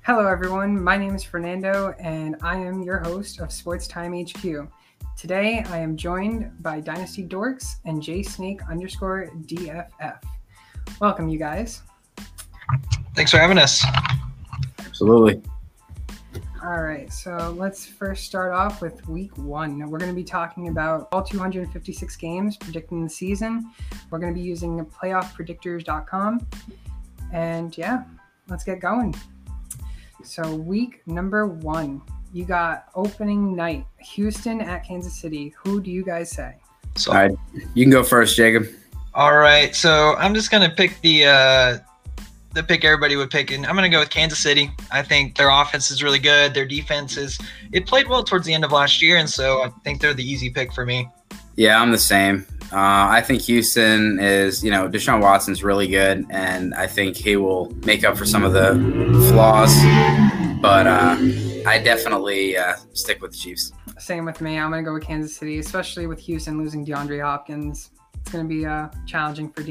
Hello, everyone. My name is Fernando, and I am your host of Sports Time HQ. Today, I am joined by Dynasty Dorks and JSnake_DFF. Welcome, you guys. Thanks for having us. Absolutely. All right, so let's first start off with week 1. We're going to be talking about all 256 games, predicting the season. We're going to be using playoffpredictors.com. And yeah, let's get going. So week number 1, you got opening night, Houston at Kansas City. Who do you guys say? All right, you can go first, Jacob. All right, so I'm just gonna pick the pick everybody would pick, and I'm gonna go with Kansas City. I think their offense is really good. Their defense it played well towards the end of last year, and so I think they're the easy pick for me. Yeah, I'm the same. I think Houston is, Deshaun Watson's really good, and I think he will make up for some of the flaws. But I definitely stick with the Chiefs. Same with me. I'm going to go with Kansas City, especially with Houston losing DeAndre Hopkins. It's going to be challenging for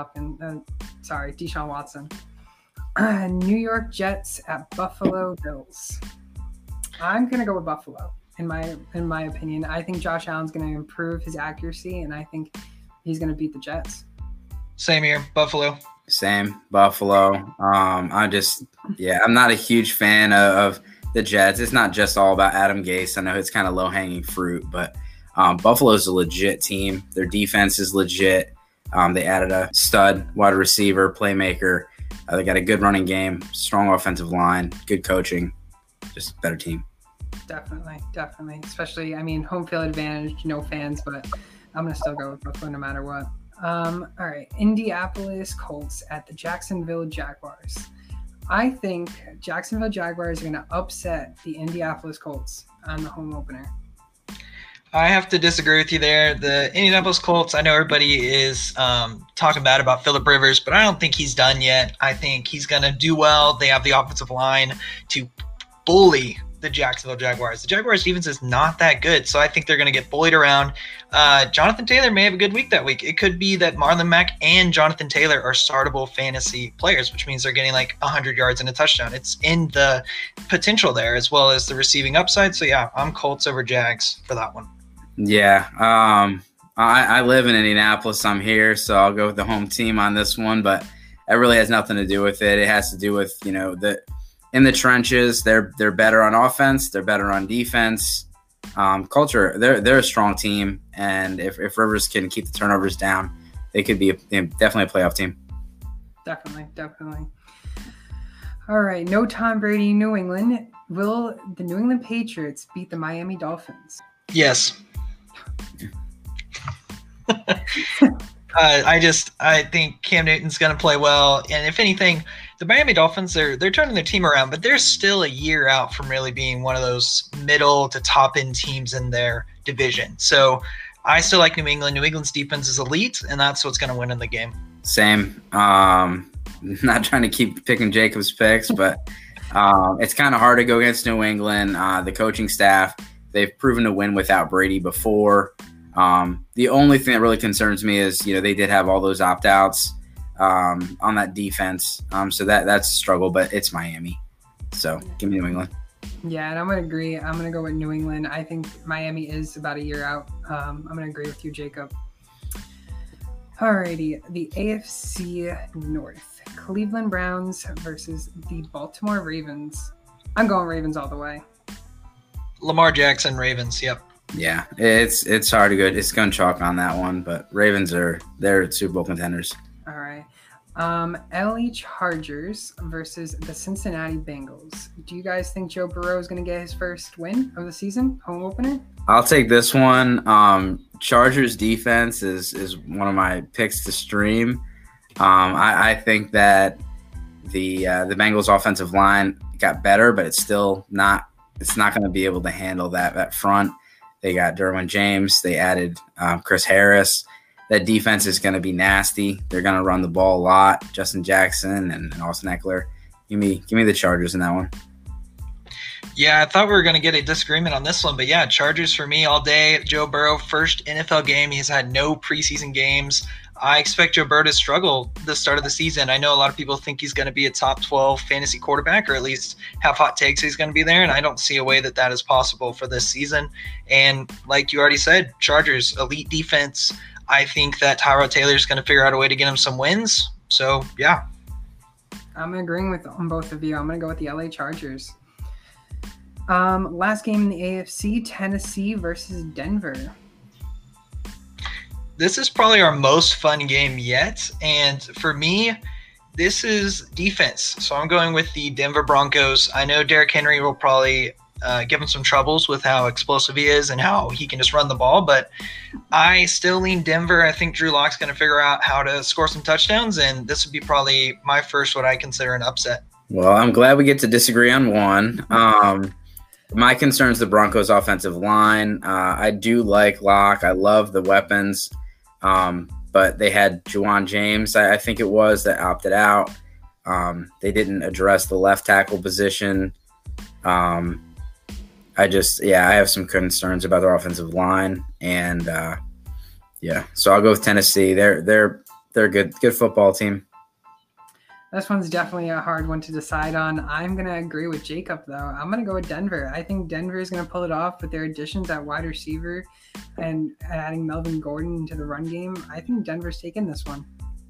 Deshaun Watson. New York Jets at Buffalo Bills. I'm going to go with Buffalo. In my opinion, I think Josh Allen's going to improve his accuracy, and I think he's going to beat the Jets. Same here, Buffalo. Same, Buffalo. I'm not a huge fan of the Jets. It's not just all about Adam Gase. I know it's kind of low-hanging fruit, but Buffalo's a legit team. Their defense is legit. They added a stud wide receiver, playmaker. They got a good running game, strong offensive line, good coaching, just a better team. Definitely. Especially, home field advantage, no fans, but I'm going to still go with Buffalo no matter what. All right, Indianapolis Colts at the Jacksonville Jaguars. I think Jacksonville Jaguars are going to upset the Indianapolis Colts on the home opener. I have to disagree with you there. The Indianapolis Colts, I know everybody is talking bad about Phillip Rivers, but I don't think he's done yet. I think he's going to do well. They have the offensive line to bully the Jacksonville Jaguars. The Jaguars defense is not that good, so I think they're going to get bullied around. Jonathan Taylor may have a good week that week. It could be that Marlon Mack and Jonathan Taylor are startable fantasy players, which means they're getting like 100 yards and a touchdown. It's in the potential there as well as the receiving upside. So yeah, I'm Colts over Jags for that one. Yeah, I live in Indianapolis. I'm here, so I'll go with the home team on this one, but it really has nothing to do with it. It has to do with, in the trenches, they're better on offense. They're better on defense. Culture, they're a strong team, and if Rivers can keep the turnovers down, they could be definitely a playoff team. Definitely. All right, no Tom Brady, New England. Will the New England Patriots beat the Miami Dolphins? Yes. I think Cam Newton's going to play well, and if anything, the Miami Dolphins, they're turning their team around, but they're still a year out from really being one of those middle to top end teams in their division. So I still like New England. New England's defense is elite, and that's what's going to win in the game. Same. Not trying to keep picking Jacob's picks, but it's kind of hard to go against New England. The coaching staff, they've proven to win without Brady before. The only thing that really concerns me is, they did have all those opt-outs on that defense. So that's a struggle, but it's Miami. So give me New England. Yeah, and I'm going to agree. I'm going to go with New England. I think Miami is about a year out. I'm going to agree with you, Jacob. Alrighty, the AFC North. Cleveland Browns versus the Baltimore Ravens. I'm going Ravens all the way. Lamar Jackson, Ravens, yep. Yeah, it's hard to go. It's going to chalk on that one, but Ravens they're Super Bowl contenders. All right. LA Chargers versus the Cincinnati Bengals. Do you guys think Joe Burrow is going to get his first win of the season, home opener? I'll take this one. Chargers defense is one of my picks to stream. I think that the Bengals offensive line got better, but it's still not. It's not going to be able to handle that front. They got Derwin James. They added Chris Harris. That defense is going to be nasty. They're going to run the ball a lot. Justin Jackson and Austin Eckler. Give me the Chargers in that one. Yeah, I thought we were going to get a disagreement on this one, but yeah, Chargers for me all day. Joe Burrow, first NFL game. He's had no preseason games. I expect Joe Burrow to struggle the start of the season. I know a lot of people think he's going to be a top 12 fantasy quarterback, or at least have hot takes he's going to be there, and I don't see a way that that is possible for this season. And like you already said, Chargers, elite defense. I think that Tyrod Taylor is going to figure out a way to get him some wins. So, yeah. I'm agreeing with on both of you. I'm going to go with the LA Chargers. Last game in the AFC, Tennessee versus Denver. This is probably our most fun game yet. And for me, this is defense. So I'm going with the Denver Broncos. I know Derrick Henry will probably give him some troubles with how explosive he is and how he can just run the ball. But I still lean Denver. I think Drew Lock's going to figure out how to score some touchdowns. And this would be probably my first what I consider an upset. Well, I'm glad we get to disagree on one. My concern is the Broncos' offensive line. I do like Locke. I love the weapons. But they had Juwan James, I think it was, that opted out. They didn't address the left tackle position. I have some concerns about their offensive line. And, so I'll go with Tennessee. They're a good football team. This one's definitely a hard one to decide on. I'm going to agree with Jacob, though. I'm going to go with Denver. I think Denver is going to pull it off with their additions at wide receiver and adding Melvin Gordon into the run game. I think Denver's taking this one.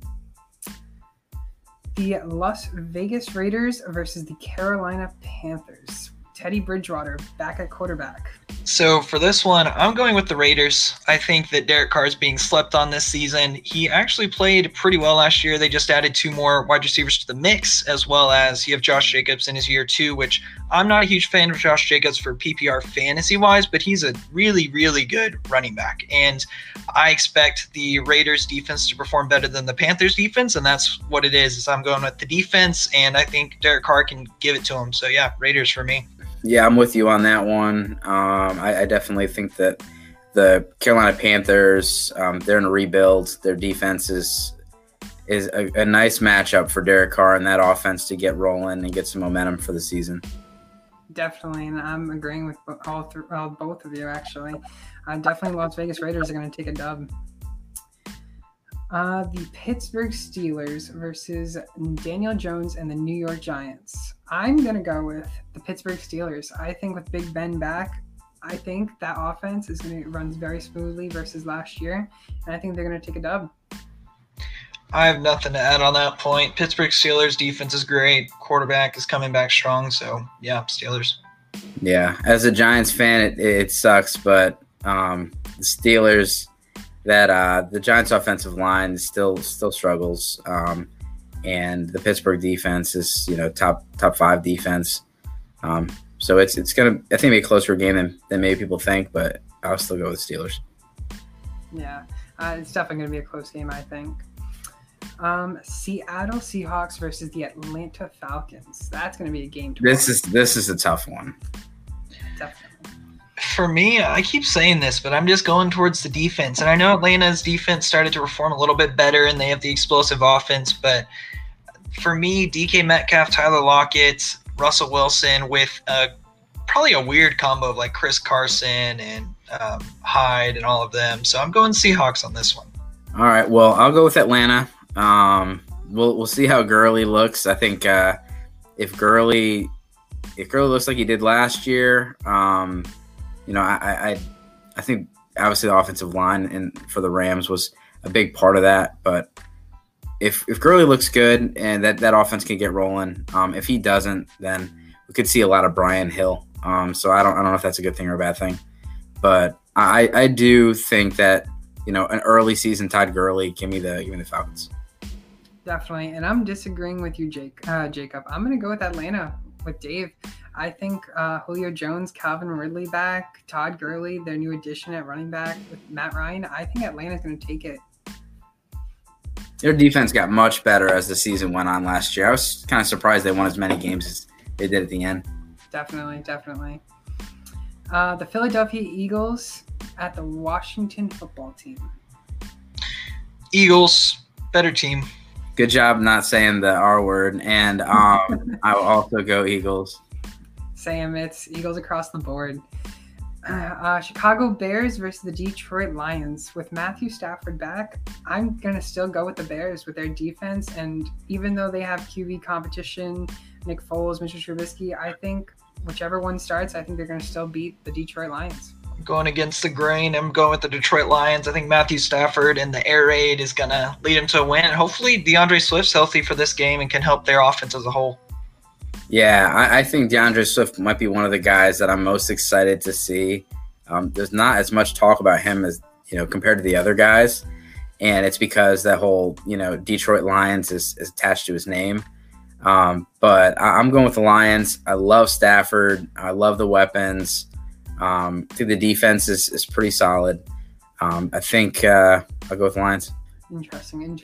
The Las Vegas Raiders versus the Carolina Panthers. Teddy Bridgewater back at quarterback. So for this one, I'm going with the Raiders. I think that Derek Carr is being slept on this season. He actually played pretty well last year. They just added 2 more wide receivers to the mix, as well as you have Josh Jacobs in his year 2, which I'm not a huge fan of Josh Jacobs for PPR fantasy-wise, but he's a really, really good running back. And I expect the Raiders defense to perform better than the Panthers defense, and that's what it is I'm going with the defense, and I think Derek Carr can give it to him. So, yeah, Raiders for me. Yeah, I'm with you on that one. I definitely think that the Carolina Panthers, they're in a rebuild. Their defense is a nice matchup for Derek Carr and that offense to get rolling and get some momentum for the season. Definitely, and I'm agreeing with both of you, actually. Definitely Las Vegas Raiders are going to take a dub. The Pittsburgh Steelers versus Daniel Jones and the New York Giants. I'm going to go with the Pittsburgh Steelers. I think with Big Ben back, I think that offense is going to run very smoothly versus last year, and I think they're going to take a dub. I have nothing to add on that point. Pittsburgh Steelers defense is great. Quarterback is coming back strong, so yeah, Steelers. Yeah, as a Giants fan, it sucks, but the Steelers, the Giants' offensive line still struggles, and the Pittsburgh defense is top 5 defense. So it's gonna, I think, be a closer game than maybe people think, but I'll still go with Steelers. Yeah, it's definitely gonna be a close game, I think. Seattle Seahawks versus the Atlanta Falcons. That's gonna be a game. This is a tough one. Definitely. For me, I keep saying this, but I'm just going towards the defense. And I know Atlanta's defense started to perform a little bit better, and they have the explosive offense. But for me, DK Metcalf, Tyler Lockett, Russell Wilson with probably a weird combo of like Chris Carson and Hyde and all of them. So I'm going Seahawks on this one. All right. Well, I'll go with Atlanta. We'll see how Gurley looks. I think if Gurley looks like he did last year, I think obviously the offensive line and for the Rams was a big part of that. But if Gurley looks good and that offense can get rolling, if he doesn't, then we could see a lot of Brian Hill. So I don't know if that's a good thing or a bad thing, but I do think that an early season Todd Gurley give me the Falcons. Definitely, and I'm disagreeing with you, Jacob. I'm going to go with Atlanta with Dave. I think Julio Jones, Calvin Ridley back, Todd Gurley, their new addition at running back with Matt Ryan. I think Atlanta's going to take it. Their defense got much better as the season went on last year. I was kind of surprised they won as many games as they did at the end. Definitely. The Philadelphia Eagles at the Washington Football Team. Eagles, better team. Good job not saying the R word, and I will also go Eagles. Same. It's Eagles across the board. Chicago Bears versus the Detroit Lions. With Matthew Stafford back, I'm going to still go with the Bears with their defense. And even though they have QB competition, Nick Foles, Mitchell Trubisky, I think whichever one starts, I think they're going to still beat the Detroit Lions. Going against the grain, I'm going with the Detroit Lions. I think Matthew Stafford and the air raid is going to lead him to a win. And hopefully DeAndre Swift's healthy for this game and can help their offense as a whole. Yeah, I think DeAndre Swift might be one of the guys that I'm most excited to see. There's not as much talk about him as, compared to the other guys. And it's because that whole, Detroit Lions is attached to his name. But I'm going with the Lions. I love Stafford. I love the weapons. I think the defense is pretty solid. I think I'll go with the Lions. Interesting.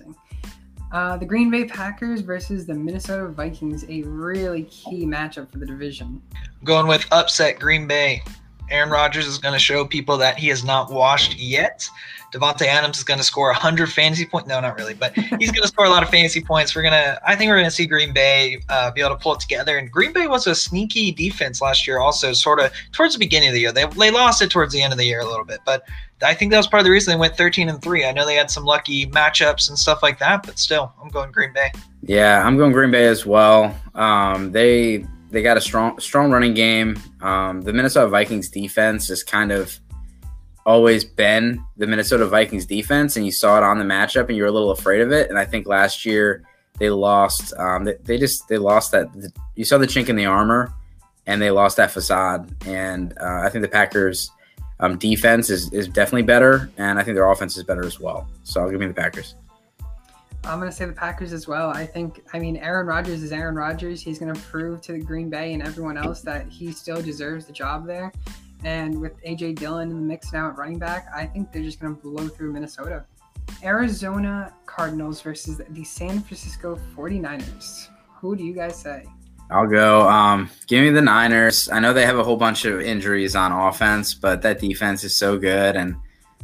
The Green Bay Packers versus the Minnesota Vikings, a really key matchup for the division. I'm going with upset Green Bay. Aaron Rodgers is going to show people that he is not washed yet. Devontae Adams is going to score 100 fantasy points. No, not really, but he's going to score a lot of fantasy points. I think we're going to see Green Bay be able to pull it together. And Green Bay was a sneaky defense last year also, sort of towards the beginning of the year. They lost it towards the end of the year a little bit, but I think that was part of the reason they went 13-3. I know they had some lucky matchups and stuff like that, but still, I'm going Green Bay. Yeah, I'm going Green Bay as well. They got a strong running game. The Minnesota Vikings defense has kind of always been the Minnesota Vikings defense, and you saw it on the matchup, and you were a little afraid of it. And I think last year they lost. They lost that. You saw the chink in the armor, and they lost that facade. And I think the Packers' defense is definitely better, and I think their offense is better as well. So I'll give me the Packers. I'm going to say the Packers as well. Aaron Rodgers is Aaron Rodgers. He's going to prove to the Green Bay and everyone else that he still deserves the job there. And with A.J. Dillon in the mix now at running back, I think they're just going to blow through Minnesota. Arizona Cardinals versus the San Francisco 49ers. Who do you guys say? I'll go. Give me the Niners. I know they have a whole bunch of injuries on offense, but that defense is so good. And,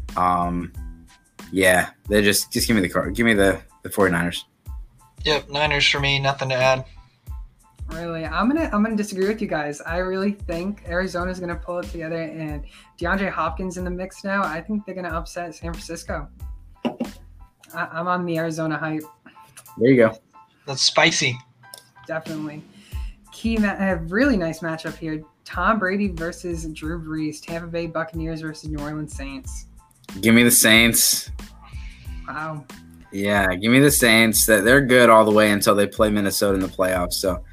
they just give me the 49ers. Yep, Niners for me, nothing to add. Really, I'm gonna disagree with you guys. I really think Arizona's gonna pull it together, and DeAndre Hopkins in the mix now. I think they're gonna upset San Francisco. I'm on the Arizona hype. There you go. That's spicy. Definitely. A really nice matchup here. Tom Brady versus Drew Brees. Tampa Bay Buccaneers versus New Orleans Saints. Give me the Saints. Wow. Yeah, give me the Saints. They're good all the way until they play Minnesota in the playoffs. So,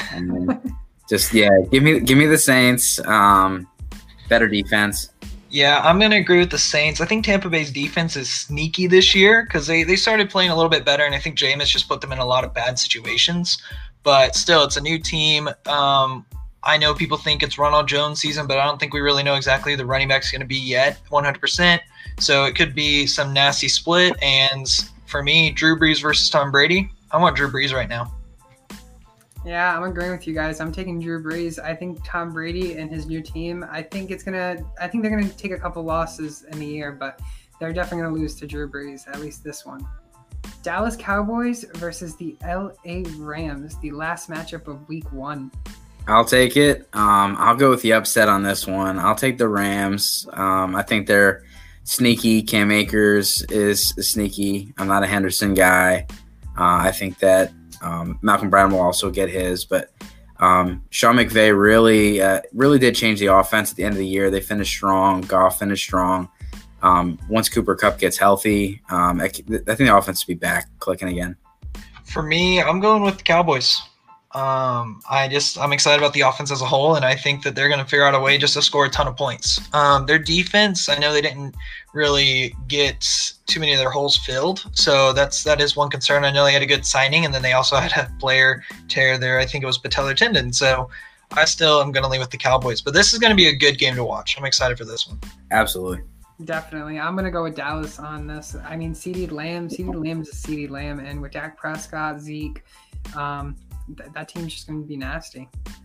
give me the Saints. Better defense. Yeah, I'm going to agree with the Saints. I think Tampa Bay's defense is sneaky this year because they started playing a little bit better, and I think Jameis just put them in a lot of bad situations. But still, it's a new team. I know people think it's Ronald Jones season, but I don't think we really know exactly who the running back's going to be yet 100%. So it could be some nasty split. And for me, Drew Brees versus Tom Brady, I want Drew Brees right now. Yeah, I'm agreeing with you guys. I'm taking Drew Brees. I think Tom Brady and his new team, I think they're gonna take a couple losses in the year, but they're definitely gonna lose to Drew Brees, at least this one. Dallas Cowboys versus the LA Rams, the last matchup of week 1. I'll take it. I'll go with the upset on this one. I'll take the Rams. I think they're sneaky. Cam Akers is sneaky. I'm not a Henderson guy. I think that Malcolm Brown will also get his, but Sean McVay really did change the offense at the end of the year. They finished strong. Goff finished strong. Once Cooper Kupp gets healthy, I think the offense will be back clicking again. For me, I'm going with the Cowboys. I'm excited about the offense as a whole, and I think that they're going to figure out a way just to score a ton of points. Their defense, I know they didn't really get too many of their holes filled, so that is one concern. I know they had a good signing, and then they also had a player tear their, I think it was patellar tendon. So I still am going to lean with the Cowboys, but this is going to be a good game to watch. I'm excited for this one. Absolutely. Definitely. I'm going to go with Dallas on this. I mean, CeeDee Lamb is a CeeDee Lamb, and with Dak Prescott, Zeke, that team's just going to be nasty.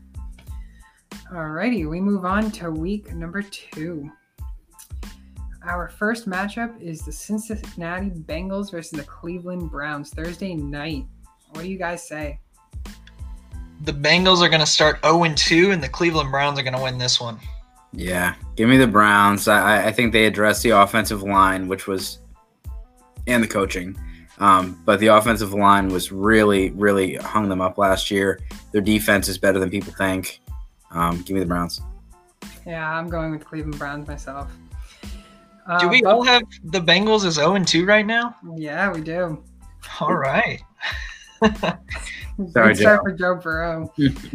Alrighty, we move on to week number 2. Our first matchup is the Cincinnati Bengals versus the Cleveland Browns Thursday night. What do you guys say? The Bengals are going to start 0-2, and the Cleveland Browns are going to win this one. Yeah, give me the Browns. I think they addressed the offensive line, and the coaching. But the offensive line was really, really hung them up last year. Their defense is better than people think. Give me the Browns. Yeah, I'm going with Cleveland Browns myself. Do we all have the Bengals as 0-2 right now? Yeah, we do. All right. Sorry, Good start for Joe Burrow.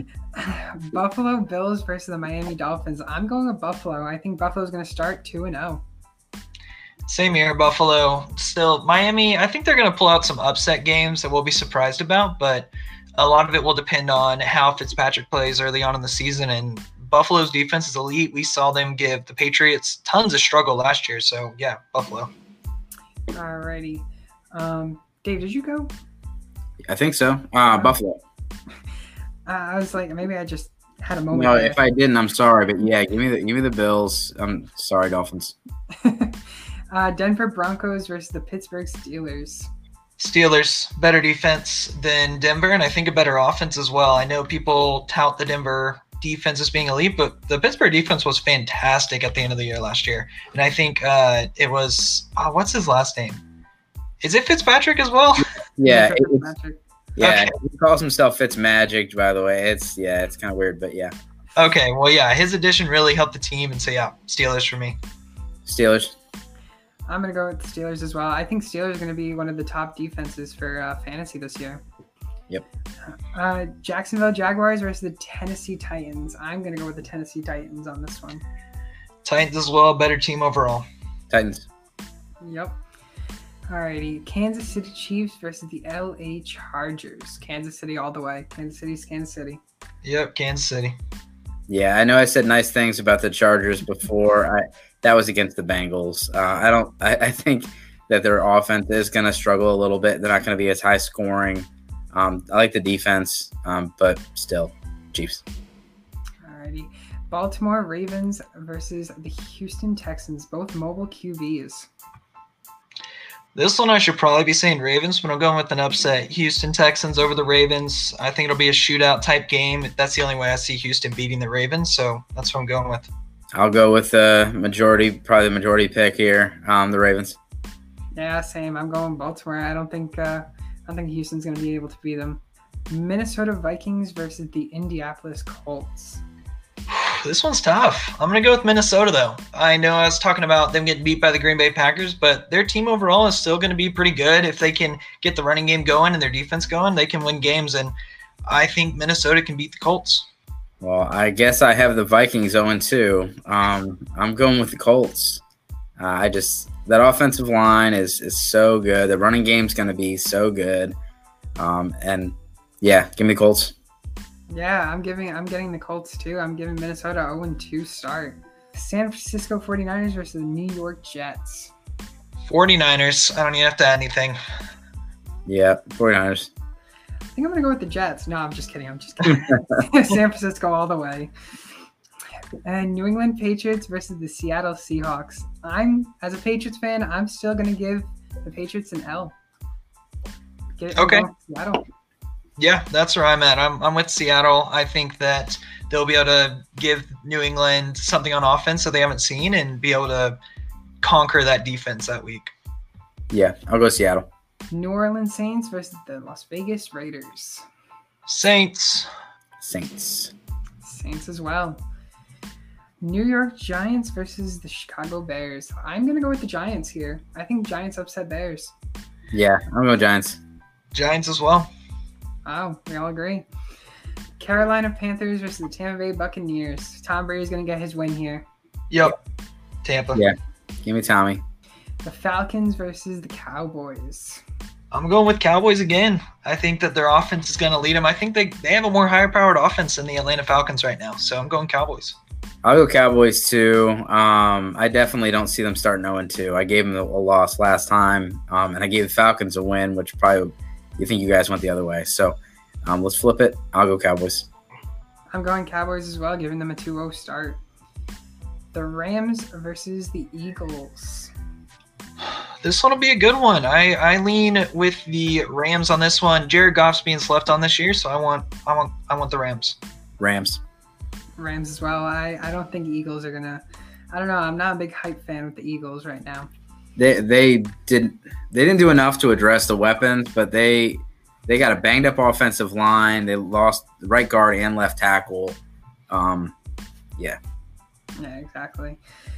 Buffalo Bills versus the Miami Dolphins. I'm going with Buffalo. I think Buffalo's going to start 2-0. Same here, Buffalo. Still, Miami, I think they're going to pull out some upset games that we'll be surprised about, but a lot of it will depend on how Fitzpatrick plays early on in the season, and Buffalo's defense is elite. We saw them give the Patriots tons of struggle last year, so yeah, Buffalo. Alrighty. Dave, did you go? I think so. Buffalo. I was like, maybe I just had a moment. No, there. if I didn't, I'm sorry, but yeah, give me the Bills. I'm sorry, Dolphins. Denver Broncos versus the Pittsburgh Steelers. Steelers, better defense than Denver, and I think a better offense as well. I know people tout the Denver defense as being elite, but the Pittsburgh defense was fantastic at the end of the year last year. And I think it was what's his last name? Is it Fitzpatrick as well? Yeah, Fitzpatrick. yeah. Okay. He calls himself Fitzmagic, by the way. It's kind of weird, but yeah. Okay, well, yeah, his addition really helped the team, and so yeah, Steelers for me. Steelers. I'm going to go with the Steelers as well. I think Steelers are going to be one of the top defenses for fantasy this year. Yep. Jacksonville Jaguars versus the Tennessee Titans. I'm going to go with the Tennessee Titans on this one. Titans as well, better team overall. Titans. Yep. Alrighty. Kansas City Chiefs versus the LA Chargers. Kansas City all the way. Kansas City's Kansas City. Yep, Kansas City. Yeah, I know I said nice things about the Chargers before. That was against the Bengals. I think that their offense is going to struggle a little bit. They're not going to be as high scoring. I like the defense, but still, Chiefs. Alrighty. Baltimore Ravens versus the Houston Texans. Both mobile QBs. This one I should probably be saying Ravens, but I'm going with an upset. Houston Texans over the Ravens. I think it'll be a shootout type game. That's the only way I see Houston beating the Ravens, so that's what I'm going with. I'll go with the majority pick here, the Ravens. Yeah, same. I'm going Baltimore. I don't think Houston's going to be able to beat them. Minnesota Vikings versus the Indianapolis Colts. This one's tough. I'm going to go with Minnesota, though. I know I was talking about them getting beat by the Green Bay Packers, but their team overall is still going to be pretty good. If they can get the running game going and their defense going, they can win games, and I think Minnesota can beat the Colts. Well, I guess I have the Vikings 0-2. I'm going with the Colts. That offensive line is so good. The running game's going to be so good. And yeah, give me the Colts. Yeah, I'm getting the Colts too. I'm giving Minnesota 0-2 start. San Francisco 49ers versus the New York Jets. 49ers. I don't even have to add anything. Yeah, 49ers. I think I'm going to go with the Jets. No, I'm just kidding. San Francisco all the way. And New England Patriots versus the Seattle Seahawks. As a Patriots fan, I'm still going to give the Patriots an L. Okay. Seattle. Yeah, that's where I'm at. I'm with Seattle. I think that they'll be able to give New England something on offense that they haven't seen and be able to conquer that defense that week. Yeah, I'll go Seattle. New Orleans Saints versus the Las Vegas Raiders. Saints as well. New York Giants versus the Chicago Bears. I'm going to go with the Giants here. I think Giants upset Bears. Yeah, I'm going Giants. Giants as well. Oh, we all agree. Carolina Panthers versus the Tampa Bay Buccaneers. Tom Brady's going to get his win here. Yep. Tampa. Yeah. Give me Tommy. The Falcons versus the Cowboys. I'm going with Cowboys again. I think that their offense is going to lead them. I think they have a more higher-powered offense than the Atlanta Falcons right now, so I'm going Cowboys. I'll go Cowboys too. I definitely don't see them starting 0-2. I gave them a loss last time, and I gave the Falcons a win, which probably you think you guys went the other way. So let's flip it. I'll go Cowboys. I'm going Cowboys as well, giving them a 2-0 start. The Rams versus the Eagles. This one will be a good one. I lean with the Rams on this one. Jared Goff's being slept on this year, so I want the Rams. Rams. Rams as well. I don't think Eagles are gonna. I don't know. I'm not a big hype fan with the Eagles right now. They didn't do enough to address the weapons, but they got a banged up offensive line. They lost the right guard and left tackle. Yeah, exactly.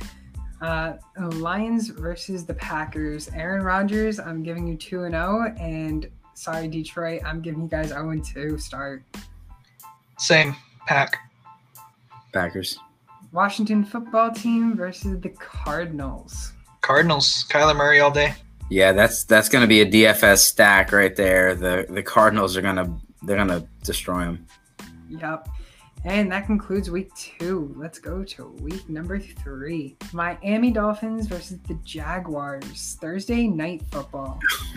Lions versus the Packers. Aaron Rodgers, I'm giving you 2-0, and sorry, Detroit, I'm giving you guys 0-2 start. Same. Packers. Washington football team versus the Cardinals. Cardinals. Kyler Murray all day. Yeah, that's going to be a DFS stack right there. The Cardinals they're gonna destroy them. Yep. And that concludes week 2. Let's go to week number 3. Miami Dolphins versus the Jaguars. Thursday night football.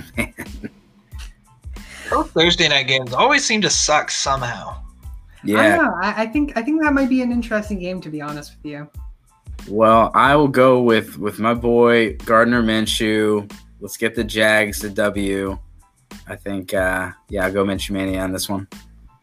Both Thursday night games always seem to suck somehow. Yeah. I don't know. I think that might be an interesting game, to be honest with you. Well, I will go with my boy Gardner Minshew. Let's get the Jags the W. I think, I'll go Minshew Mania on this one.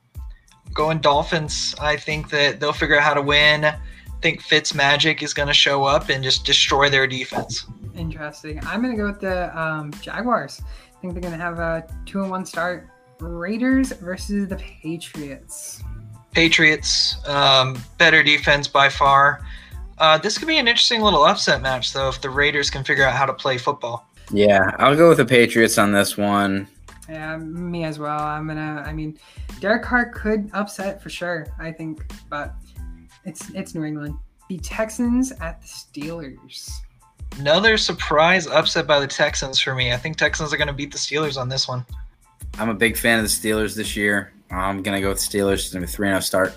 Going Dolphins. I think that they'll figure out how to win. I think Fitzmagic is going to show up and just destroy their defense. Interesting. I'm going to go with the Jaguars. I think they're going to have a 2-1 start. Raiders versus the Patriots. Patriots, better defense by far. This could be an interesting little upset match, though, if the Raiders can figure out how to play football. Yeah, I'll go with the Patriots on this one. Yeah, me as well. Derek Carr could upset for sure, I think, but it's New England. The Texans at the Steelers. Another surprise upset by the Texans for me. I think Texans are going to beat the Steelers on this one. I'm a big fan of the Steelers this year. I'm going to go with the Steelers. It's going to be a 3-0 start.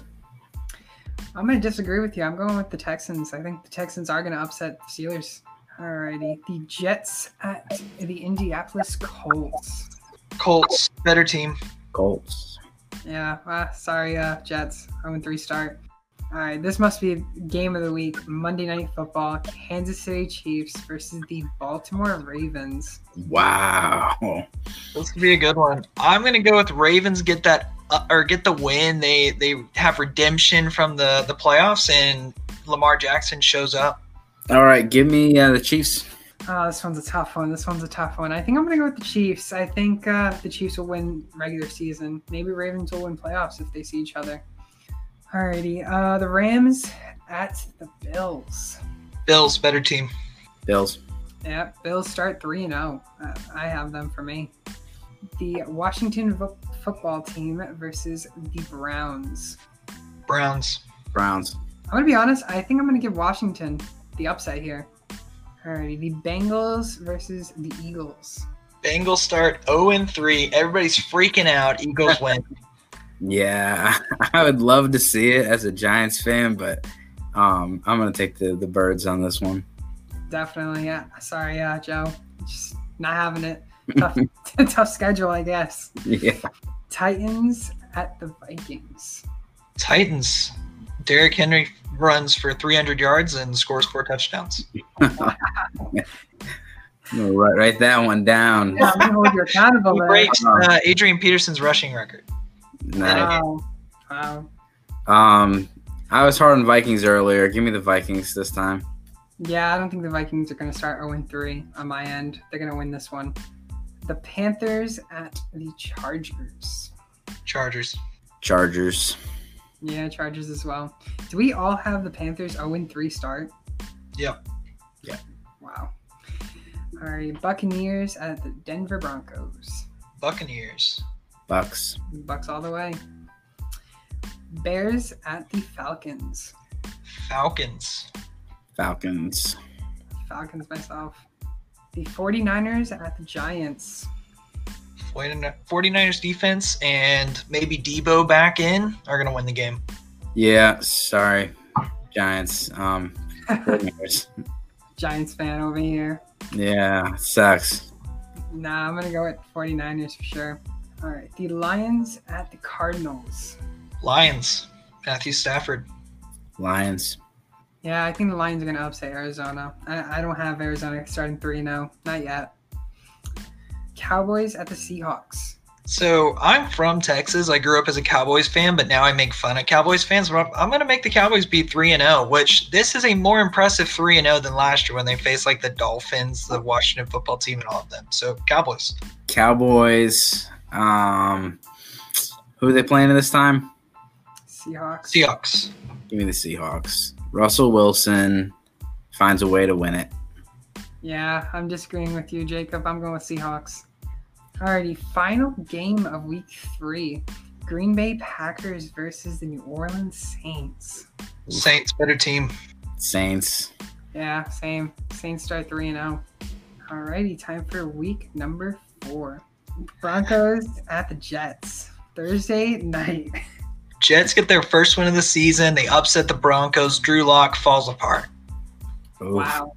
I'm going to disagree with you. I'm going with the Texans. I think the Texans are going to upset the Steelers. Alrighty. The Jets at the Indianapolis Colts. Colts, better team. Colts. Yeah, sorry, Jets. 0-3 start. All right, this must be game of the week. Monday Night Football. Kansas City Chiefs versus the Baltimore Ravens. Wow. This could be a good one. I'm going to go with Ravens get that get the win. They have redemption from the playoffs, and Lamar Jackson shows up. All right, give me the Chiefs. This one's a tough one. I think I'm going to go with the Chiefs. I think the Chiefs will win regular season. Maybe Ravens will win playoffs if they see each other. Alrighty. The Rams at the Bills. Bills, better team. Bills. Yeah, Bills start 3-0. I have them for me. The Washington football team versus the Browns. Browns. I'm going to be honest. I think I'm going to give Washington the upside here. Alrighty, the Bengals versus the Eagles. Bengals start 0-3. Everybody's freaking out. Eagles win. Yeah, I would love to see it as a Giants fan, but I'm going to take the Birds on this one. Definitely, yeah. Sorry, Joe. Just not having it. Tough schedule, I guess. Yeah. Titans at the Vikings. Titans. Derrick Henry runs for 300 yards and scores 4 touchdowns. Write that one down. Yeah, I'm going to hold you accountable. He breaks Adrian Peterson's rushing record. Nice. Wow. I was hard on Vikings earlier. Give me the Vikings this time. Yeah, I don't think the Vikings are going to start 0-3 on my end. They're going to win this one. The Panthers at the Chargers. Chargers. Yeah, Chargers as well. Do we all have the Panthers 0-3 start? Yep. Yeah. Wow. All right, Buccaneers at the Denver Broncos. Buccaneers. Bucks all the way. Bears at the Falcons. Falcons myself. The 49ers at the Giants. 49ers defense and maybe Debo back in are going to win the game. Yeah, sorry. Giants. 49ers. Giants fan over here. Yeah, sucks. Nah, I'm going to go with 49ers for sure. All right, the Lions at the Cardinals. Lions. Matthew Stafford. Lions. Yeah, I think the Lions are going to upset Arizona. I don't have Arizona starting 3-0. Not yet. Cowboys at the Seahawks. So I'm from Texas. I grew up as a Cowboys fan, but now I make fun of Cowboys fans. But I'm going to make the Cowboys be 3-0, which this is a more impressive 3-0 than last year when they faced like the Dolphins, the Washington football team, and all of them. So Cowboys. Cowboys. Who are they playing this time? Seahawks. Give me the Seahawks. Russell Wilson finds a way to win it. Yeah, I'm disagreeing with you, Jacob. I'm going with Seahawks. Alrighty, final game of week 3. Green Bay Packers versus the New Orleans Saints. Saints, better team. Saints. Yeah, same. Saints start 3-0. Alrighty, time for week number 4. Broncos at the Jets. Thursday night. Jets get their first win of the season. They upset the Broncos. Drew Lock falls apart. Oof. Wow.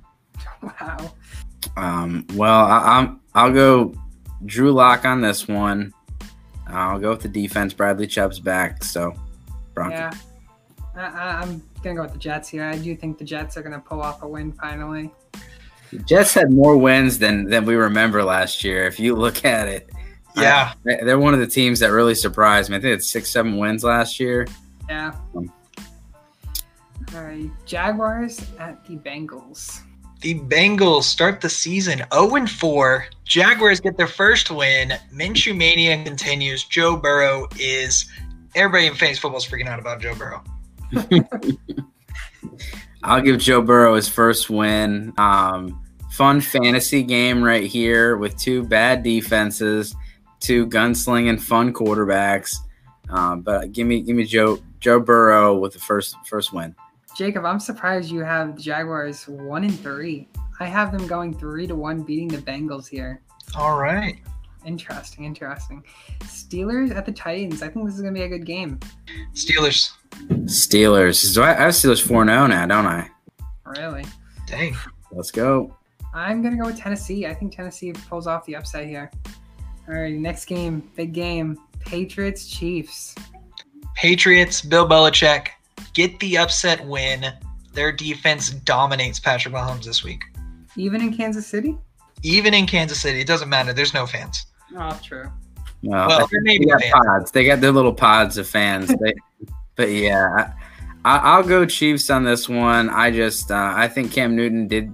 Well, I'll go Drew Lock on this one. I'll go with the defense. Bradley Chubb's back, so Broncos. Yeah, I'm gonna go with the Jets here. I do think the Jets are gonna pull off a win finally. The Jets had more wins than we remember last year. If you look at it, Yeah. they're one of the teams that really surprised me. I think it's 6-7 wins last year. Yeah. All right, Jaguars at the Bengals. The Bengals start the season 0-4. Jaguars get their first win. Minshew Mania continues. Joe Burrow is – everybody in fantasy football is freaking out about Joe Burrow. I'll give Joe Burrow his first win. Fun fantasy game right here with 2 bad defenses, 2 gunslinging fun quarterbacks. But give me Joe Burrow with the first win. Jacob, I'm surprised you have the Jaguars 1-3. I have them going 3-1, beating the Bengals here. All right. Interesting. Steelers at the Titans. I think this is going to be a good game. Steelers. So I have Steelers 4-0 now, don't I? Really? Dang. Let's go. I'm going to go with Tennessee. I think Tennessee pulls off the upset here. All right, next game, big game. Patriots, Chiefs. Patriots, Bill Belichick get the upset win. Their defense dominates Patrick Mahomes this week. Even in Kansas City? Even in Kansas City. It doesn't matter. There's no fans. Oh, true. Well, there may be fans. Pods. They got their little pods of fans. But yeah, I'll go Chiefs on this one. I think Cam Newton did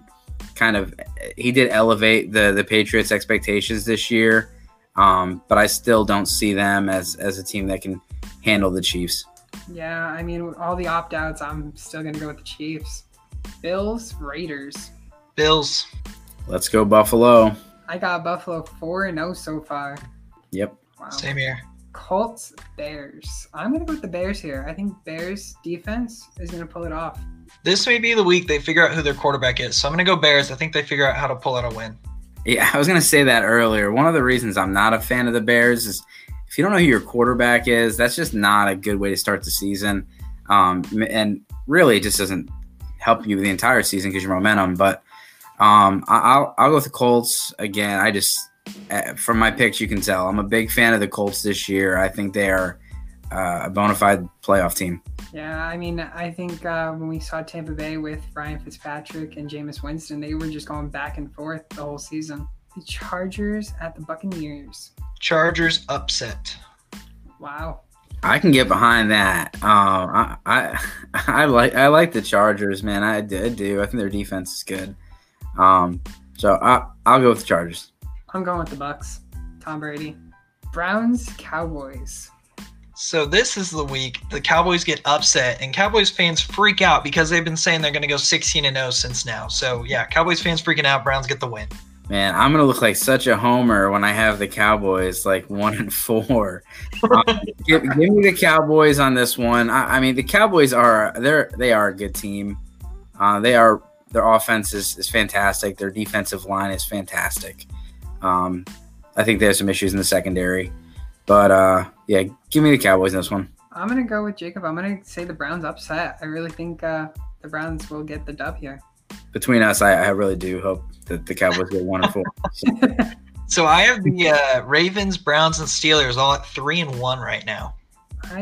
elevate the Patriots' expectations this year. But I still don't see them as a team that can handle the Chiefs. Yeah, I mean, with all the opt-outs, I'm still going to go with the Chiefs. Bills, Raiders. Bills. Let's go Buffalo. I got Buffalo 4-0 so far. Yep. Wow. Same here. Colts, Bears. I'm going to go with the Bears here. I think Bears defense is going to pull it off. This may be the week they figure out who their quarterback is. So I'm going to go Bears. I think they figure out how to pull out a win. Yeah, I was going to say that earlier. One of the reasons I'm not a fan of the Bears is if you don't know who your quarterback is, that's just not a good way to start the season. And really, it just doesn't help you the entire season because your momentum. But I'll go with the Colts again. From my picks, you can tell I'm a big fan of the Colts this year. I think they are a bona fide playoff team. Yeah, I mean, I think when we saw Tampa Bay with Ryan Fitzpatrick and Jameis Winston, they were just going back and forth the whole season. The Chargers at the Buccaneers. Chargers upset. Wow. I can get behind that. I like the Chargers, man. I do. I think their defense is good. So I'll go with the Chargers. I'm going with the Bucs. Tom Brady. Browns, Cowboys. So this is the week the Cowboys get upset, and Cowboys fans freak out because they've been saying they're going to go 16-0 since now. So, yeah, Cowboys fans freaking out. Browns get the win. Man, I'm going to look like such a homer when I have the Cowboys like 1-4. Give me the Cowboys on this one. I mean, the Cowboys are a good team. Their offense is fantastic. Their defensive line is fantastic. I think there's some issues in the secondary. But, yeah, give me the Cowboys in this one. I'm going to go with Jacob. I'm going to say the Browns upset. I really think the Browns will get the dub here. Between us, I really do hope that the Cowboys get 1-4. So I have the Ravens, Browns, and Steelers all at 3-1 right now. I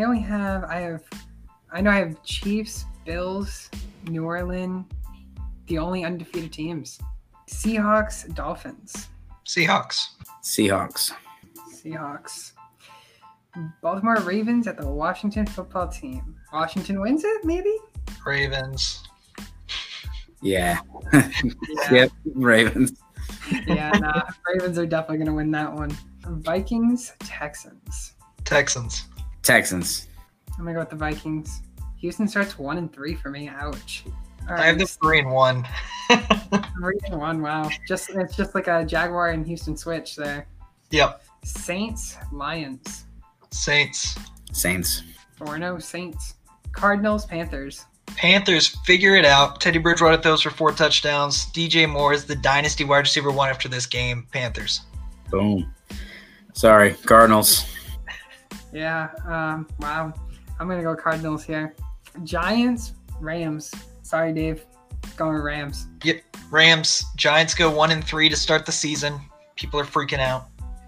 have Chiefs, Bills, New Orleans, the only undefeated teams. Seahawks, Dolphins. Seahawks. Seahawks. Seahawks. Baltimore Ravens at the Washington football team. Washington wins it, maybe? Ravens. Yeah. Yeah. Yep. Ravens. Yeah, nah. Ravens are definitely going to win that one. Vikings, Texans. Texans. Texans. I'm going to go with the Vikings. Houston starts 1-3 for me. Ouch. All I have the 3-1. 3-1. Wow. It's just like a Jaguar and Houston switch there. Yep. Saints, Lions. Saints. Saints. 4-0 Saints. Cardinals, Panthers. Panthers figure it out. Teddy Bridgewater throws for 4 touchdowns. DJ Moore is the dynasty wide receiver 1 after this game. Panthers. Boom. Sorry, Cardinals. Yeah. Wow. I'm going to go Cardinals here. Giants, Rams. Sorry, Dave. Going Rams. Yep. Rams. Giants go 1-3 to start the season. People are freaking out.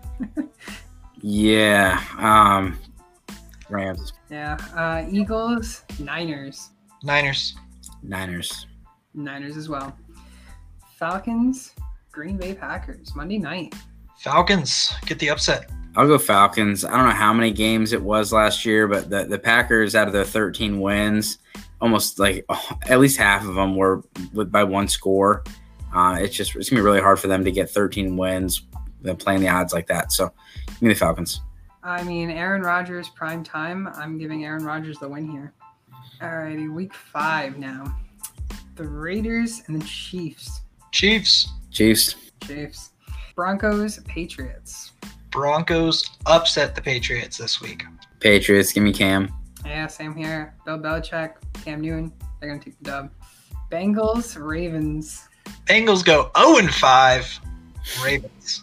Yeah. Rams. Yeah. Eagles, Niners. Niners. Niners. Niners as well. Falcons, Green Bay Packers. Monday night. Falcons get the upset. I'll go Falcons. I don't know how many games it was last year, but the Packers, out of their 13 wins, almost like at least half of them were by one score. It's going to be really hard for them to get 13 wins playing the odds like that. So give me the Falcons. I mean, Aaron Rodgers, prime time. I'm giving Aaron Rodgers the win here. Alrighty, week 5 now. The Raiders and the Chiefs. Chiefs. Chiefs. Chiefs. Broncos, Patriots. Broncos upset the Patriots this week. Patriots. Give me Cam. Yeah, same here. Bill Belichick, Cam Newton. They're going to take the dub. Bengals, Ravens. Bengals go 0-5. Ravens.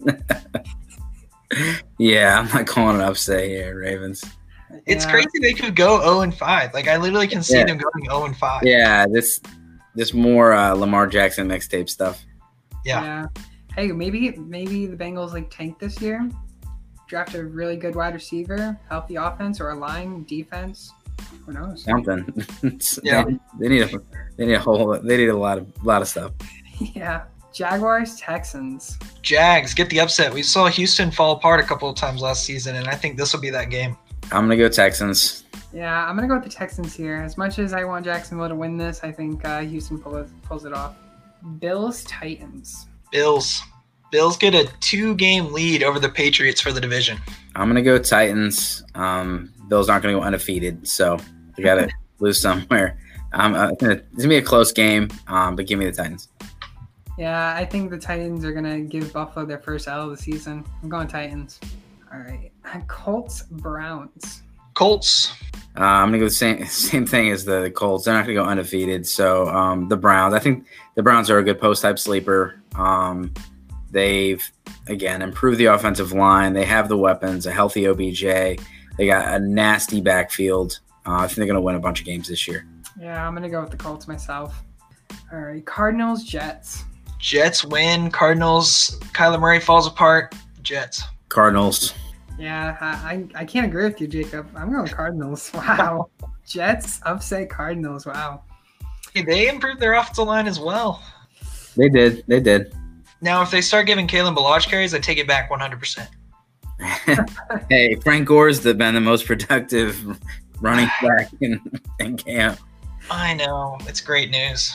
Yeah, I'm not calling an upset here, Ravens. It's Yeah. crazy they could go 0-5. Like, I literally can see Yeah. them going 0-5. Yeah, this more Lamar Jackson mixtape stuff. Yeah. Hey, maybe the Bengals like tank this year. Draft a really good wide receiver, healthy offense, or a line defense. Who knows? Something. Yeah. They need a lot of stuff. Yeah. Jaguars, Texans. Jags get the upset. We saw Houston fall apart a couple of times last season, and I think this will be that game. I'm gonna go Texans. Yeah, I'm gonna go with the Texans here. As much as I want Jacksonville to win this, I think Houston pulls it off. Bills, Titans. Bills get a 2-game lead over the Patriots for the division. I'm gonna go Titans. Bills aren't gonna go undefeated, so they gotta lose somewhere. It's gonna be a close game, but give me the Titans. Yeah, I think the Titans are gonna give Buffalo their first L of the season. I'm going Titans. All right, Colts, Browns. Colts. I'm gonna go the same thing as the Colts. They're not gonna go undefeated, so the Browns. I think the Browns are a good post type sleeper. They've again improved the offensive line. They have the weapons, a healthy OBJ. They got a nasty backfield. I think they're gonna win a bunch of games this year. Yeah, I'm gonna go with the Colts myself. All right, Cardinals, Jets. Jets win. Cardinals. Kyler Murray falls apart. Jets. Cardinals. Yeah, I can't agree with you, Jacob. I'm going Cardinals. Wow. Jets upset Cardinals. Wow. Hey, they improved their offensive line as well. They did. Now, if they start giving Kalen Balazs carries, I take it back 100%. Hey, Frank Gore's been the most productive running back in camp. I know. It's great news.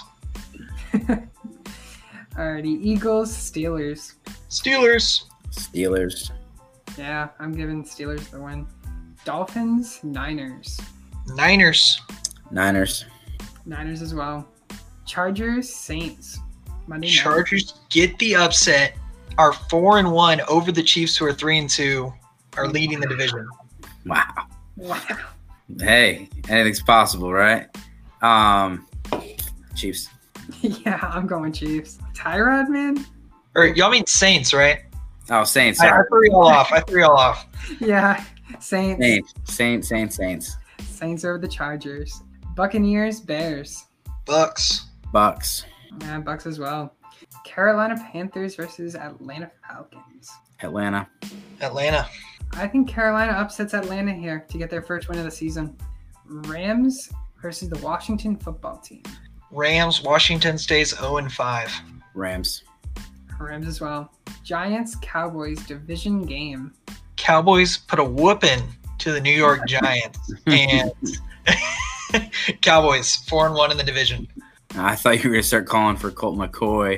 Alrighty, Eagles, Steelers. Steelers. Yeah, I'm giving Steelers the win. Dolphins, Niners. Niners. Niners as well. Chargers, Saints. Monday night. Chargers get the upset. Are 4-1 over the Chiefs, who are 3-2, are leading the division. Wow. Wow. Hey, anything's possible, right? Chiefs. Yeah, I'm going Chiefs. Tyrod, man. Or y'all mean Saints, right? Oh, Saints. I Sorry. threw y'all off. Yeah, Saints. Saints. Saints over the Chargers. Buccaneers, Bears. Bucks. Yeah, Bucks as well. Carolina Panthers versus Atlanta Falcons. Atlanta. I think Carolina upsets Atlanta here to get their first win of the season. Rams versus the Washington football team. Rams. Washington stays 0-5. Rams Rams as well. Giants Cowboys division game. Cowboys put a whooping to the New York Giants, and Cowboys 4-1 in the division. I thought you were gonna start calling for Colt McCoy.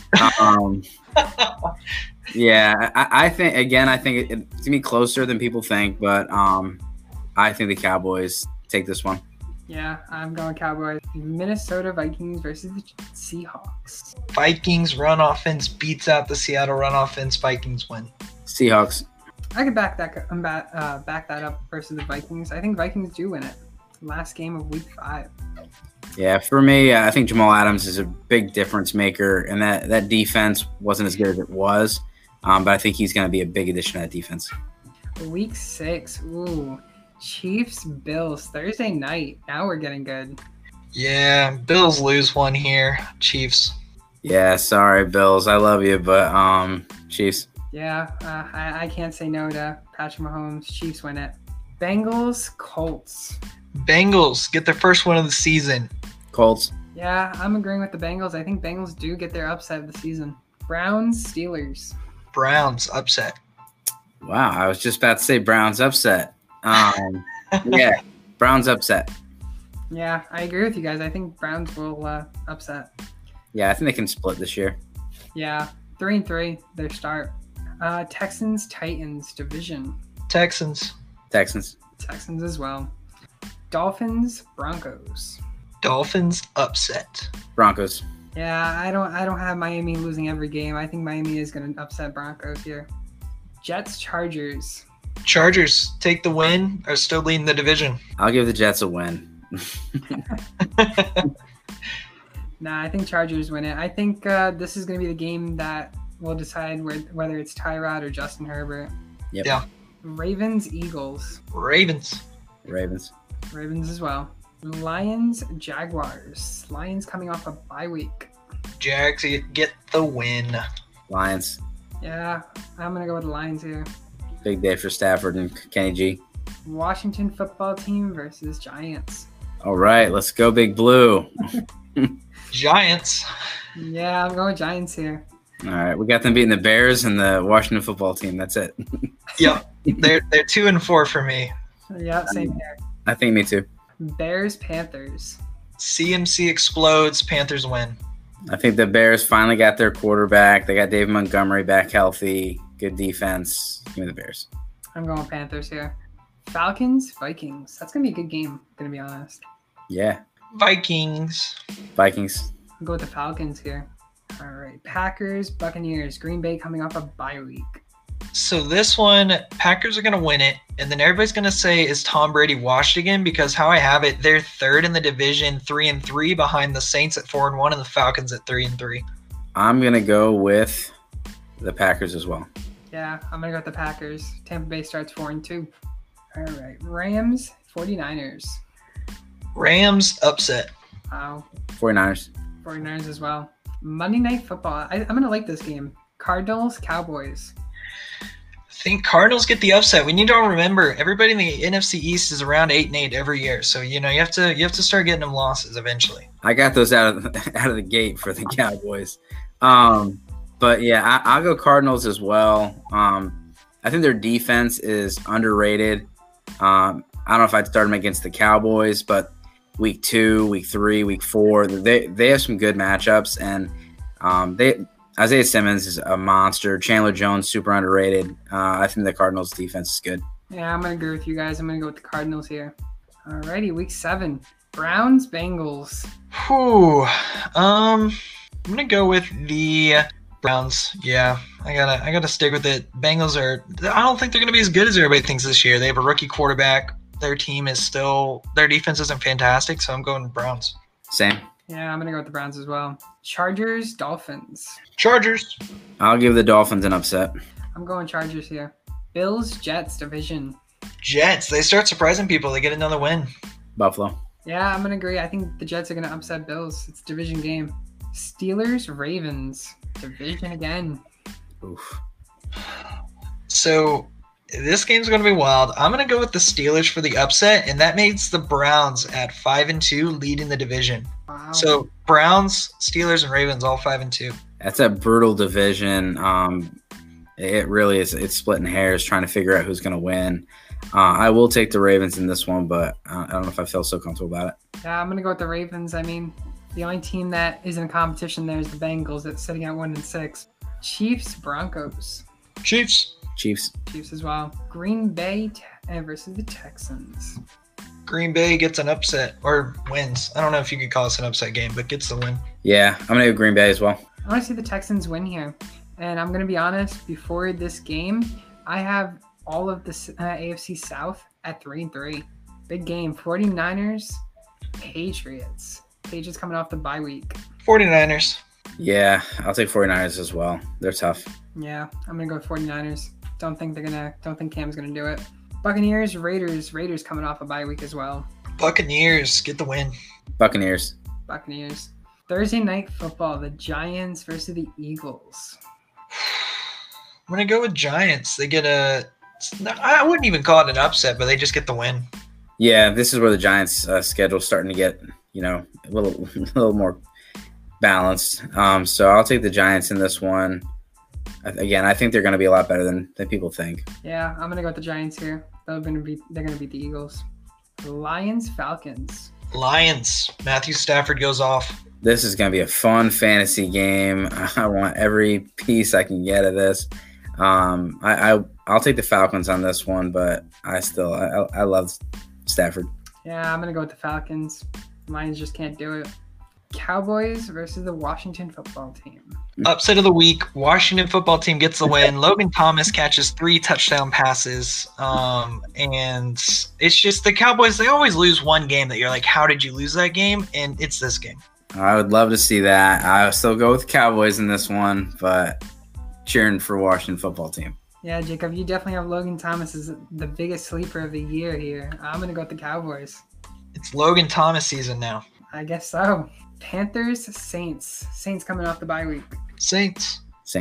Yeah, I think it's gonna be closer than people think, but I think the Cowboys take this one. Yeah, I'm going Cowboys. Minnesota Vikings versus the Seahawks. Vikings run offense beats out the Seattle run offense. Vikings win. Seahawks. I could back that up versus the Vikings. I think Vikings do win it. Last game of week 5. Yeah, for me, I think Jamal Adams is a big difference maker, and that defense wasn't as good as it was, but I think he's going to be a big addition to that defense. Week 6. Ooh. Chiefs, Bills, Thursday night. Now we're getting good. Yeah, Bills lose one here. Chiefs. Yeah, sorry, Bills. I love you, but Chiefs. Yeah, I can't say no to Patrick Mahomes. Chiefs win it. Bengals, Colts. Bengals get their first win of the season. Colts. Yeah, I'm agreeing with the Bengals. I think Bengals do get their upset of the season. Browns, Steelers. Browns upset. Wow, I was just about to say Browns upset. Yeah, Browns upset. Yeah, I agree with you guys. I think Browns will upset. Yeah, I think they can split this year. Yeah, 3-3, their start. Texans, Titans, division. Texans. Texans. Texans as well. Dolphins, Broncos. Dolphins upset. Broncos. Yeah, I don't have Miami losing every game. I think Miami is going to upset Broncos here. Jets, Chargers. Chargers take the win, are still leading the division. I'll give the Jets a win. Nah, I think Chargers win it. I think this is going to be the game that will decide whether it's Tyrod or Justin Herbert. Yep. Yeah. Ravens, Eagles. Ravens. Ravens. Ravens as well. Lions, Jaguars. Lions coming off a bye week. Jags get the win. Lions. Yeah, I'm going to go with the Lions here. Big day for Stafford and Kenny G. Washington football team versus Giants. All right, let's go Big Blue. Giants. Yeah, I'm going Giants here. All right, we got them beating the Bears and the Washington football team. That's it. Yep. They're 2-4 for me. Yeah, same here. I think me too. Bears, Panthers. CMC explodes. Panthers win. I think the Bears finally got their quarterback. They got David Montgomery back healthy. Good defense. Give me the Bears. I'm going Panthers here. Falcons, Vikings. That's going to be a good game, going to be honest. Yeah. Vikings. Vikings. I'll go with the Falcons here. All right. Packers, Buccaneers. Green Bay coming off a bye week. So this one, Packers are going to win it. And then everybody's going to say, is Tom Brady washed again? Because how I have it, they're third in the division, 3-3 behind the Saints at 4-1 and the Falcons at 3-3. I'm going to go with the Packers as well. Yeah, I'm going to go with the Packers. Tampa Bay starts 4-2. All right. Rams, 49ers. Rams upset. Wow. 49ers. 49ers as well. Monday Night Football. I'm going to like this game. Cardinals, Cowboys. I think Cardinals get the upset. We need to remember everybody in the NFC East is around 8-8 every year. So, you have to start getting them losses eventually. I got those out of the gate for the Cowboys. But yeah, I'll go Cardinals as well. I think their defense is underrated. I don't know if I'd start them against the Cowboys, but week 2, week 3, week 4, they have some good matchups, and Isaiah Simmons is a monster. Chandler Jones, super underrated. I think the Cardinals defense is good. Yeah, I'm going to agree with you guys. I'm going to go with the Cardinals here. Alrighty, week 7. Browns, Bengals. Whew. I'm going to go with the Browns. Yeah, I gotta stick with it. Bengals I don't think they're going to be as good as everybody thinks this year. They have a rookie quarterback. Their defense isn't fantastic, so I'm going Browns. Same. Yeah, I'm going to go with the Browns as well. Chargers, Dolphins. Chargers. I'll give the Dolphins an upset. I'm going Chargers here. Bills, Jets, division. Jets. They start surprising people. They get another win. Buffalo. Yeah, I'm going to agree. I think the Jets are going to upset Bills. It's a division game. Steelers, Ravens. Division again. Oof. So this game's going to be wild. I'm going to go with the Steelers for the upset, and that makes the Browns at 5-2 leading the division. Wow. So Browns, Steelers, and Ravens all 5-2. That's a brutal division. It really is. It's splitting hairs trying to figure out who's going to win. I will take the Ravens in this one, but I don't know if I feel so comfortable about it. Yeah, I'm going to go with the Ravens. I mean, the only team that is in competition there is the Bengals that's sitting at 1-6. Chiefs, Broncos. Chiefs. Chiefs as well. Green Bay versus the Texans. Green Bay gets an upset or wins. I don't know if you could call this an upset game, but gets the win. Yeah, I'm going to go Green Bay as well. I want to see the Texans win here. And I'm going to be honest, before this game, I have all of the AFC South at 3-3. Big game. 49ers, Patriots. Patriots coming off the bye week. 49ers. Yeah, I'll take 49ers as well. They're tough. Yeah, I'm going to go with 49ers. Don't think Cam's going to do it. Buccaneers, Raiders. Raiders coming off a bye week as well. Buccaneers get the win. Buccaneers. Thursday night football, the Giants versus the Eagles. I'm going to go with Giants. They get I wouldn't even call it an upset, but they just get the win. Yeah, this is where the Giants' schedule is starting to get, a little more balanced. So I'll take the Giants in this one. Again, I think they're going to be a lot better than people think. Yeah, I'm going to go with the Giants here. They're going to beat the Eagles. Lions, Falcons. Lions. Matthew Stafford goes off. This is going to be a fun fantasy game. I want every piece I can get of this. I'll take the Falcons on this one, but I love Stafford. Yeah, I'm going to go with the Falcons. Lions just can't do it. Cowboys versus the Washington football team. Upset of the week. Washington football team gets the win. Logan Thomas catches 3 touchdown passes. And it's just the Cowboys, they always lose one game that you're like, how did you lose that game? And it's this game. I would love to see that. I'll still go with the Cowboys in this one, but cheering for Washington football team. Yeah, Jacob, you definitely have Logan Thomas as the biggest sleeper of the year here. I'm going to go with the Cowboys. It's Logan Thomas season now. I guess so. Panthers, Saints. Saints coming off the bye week. Saints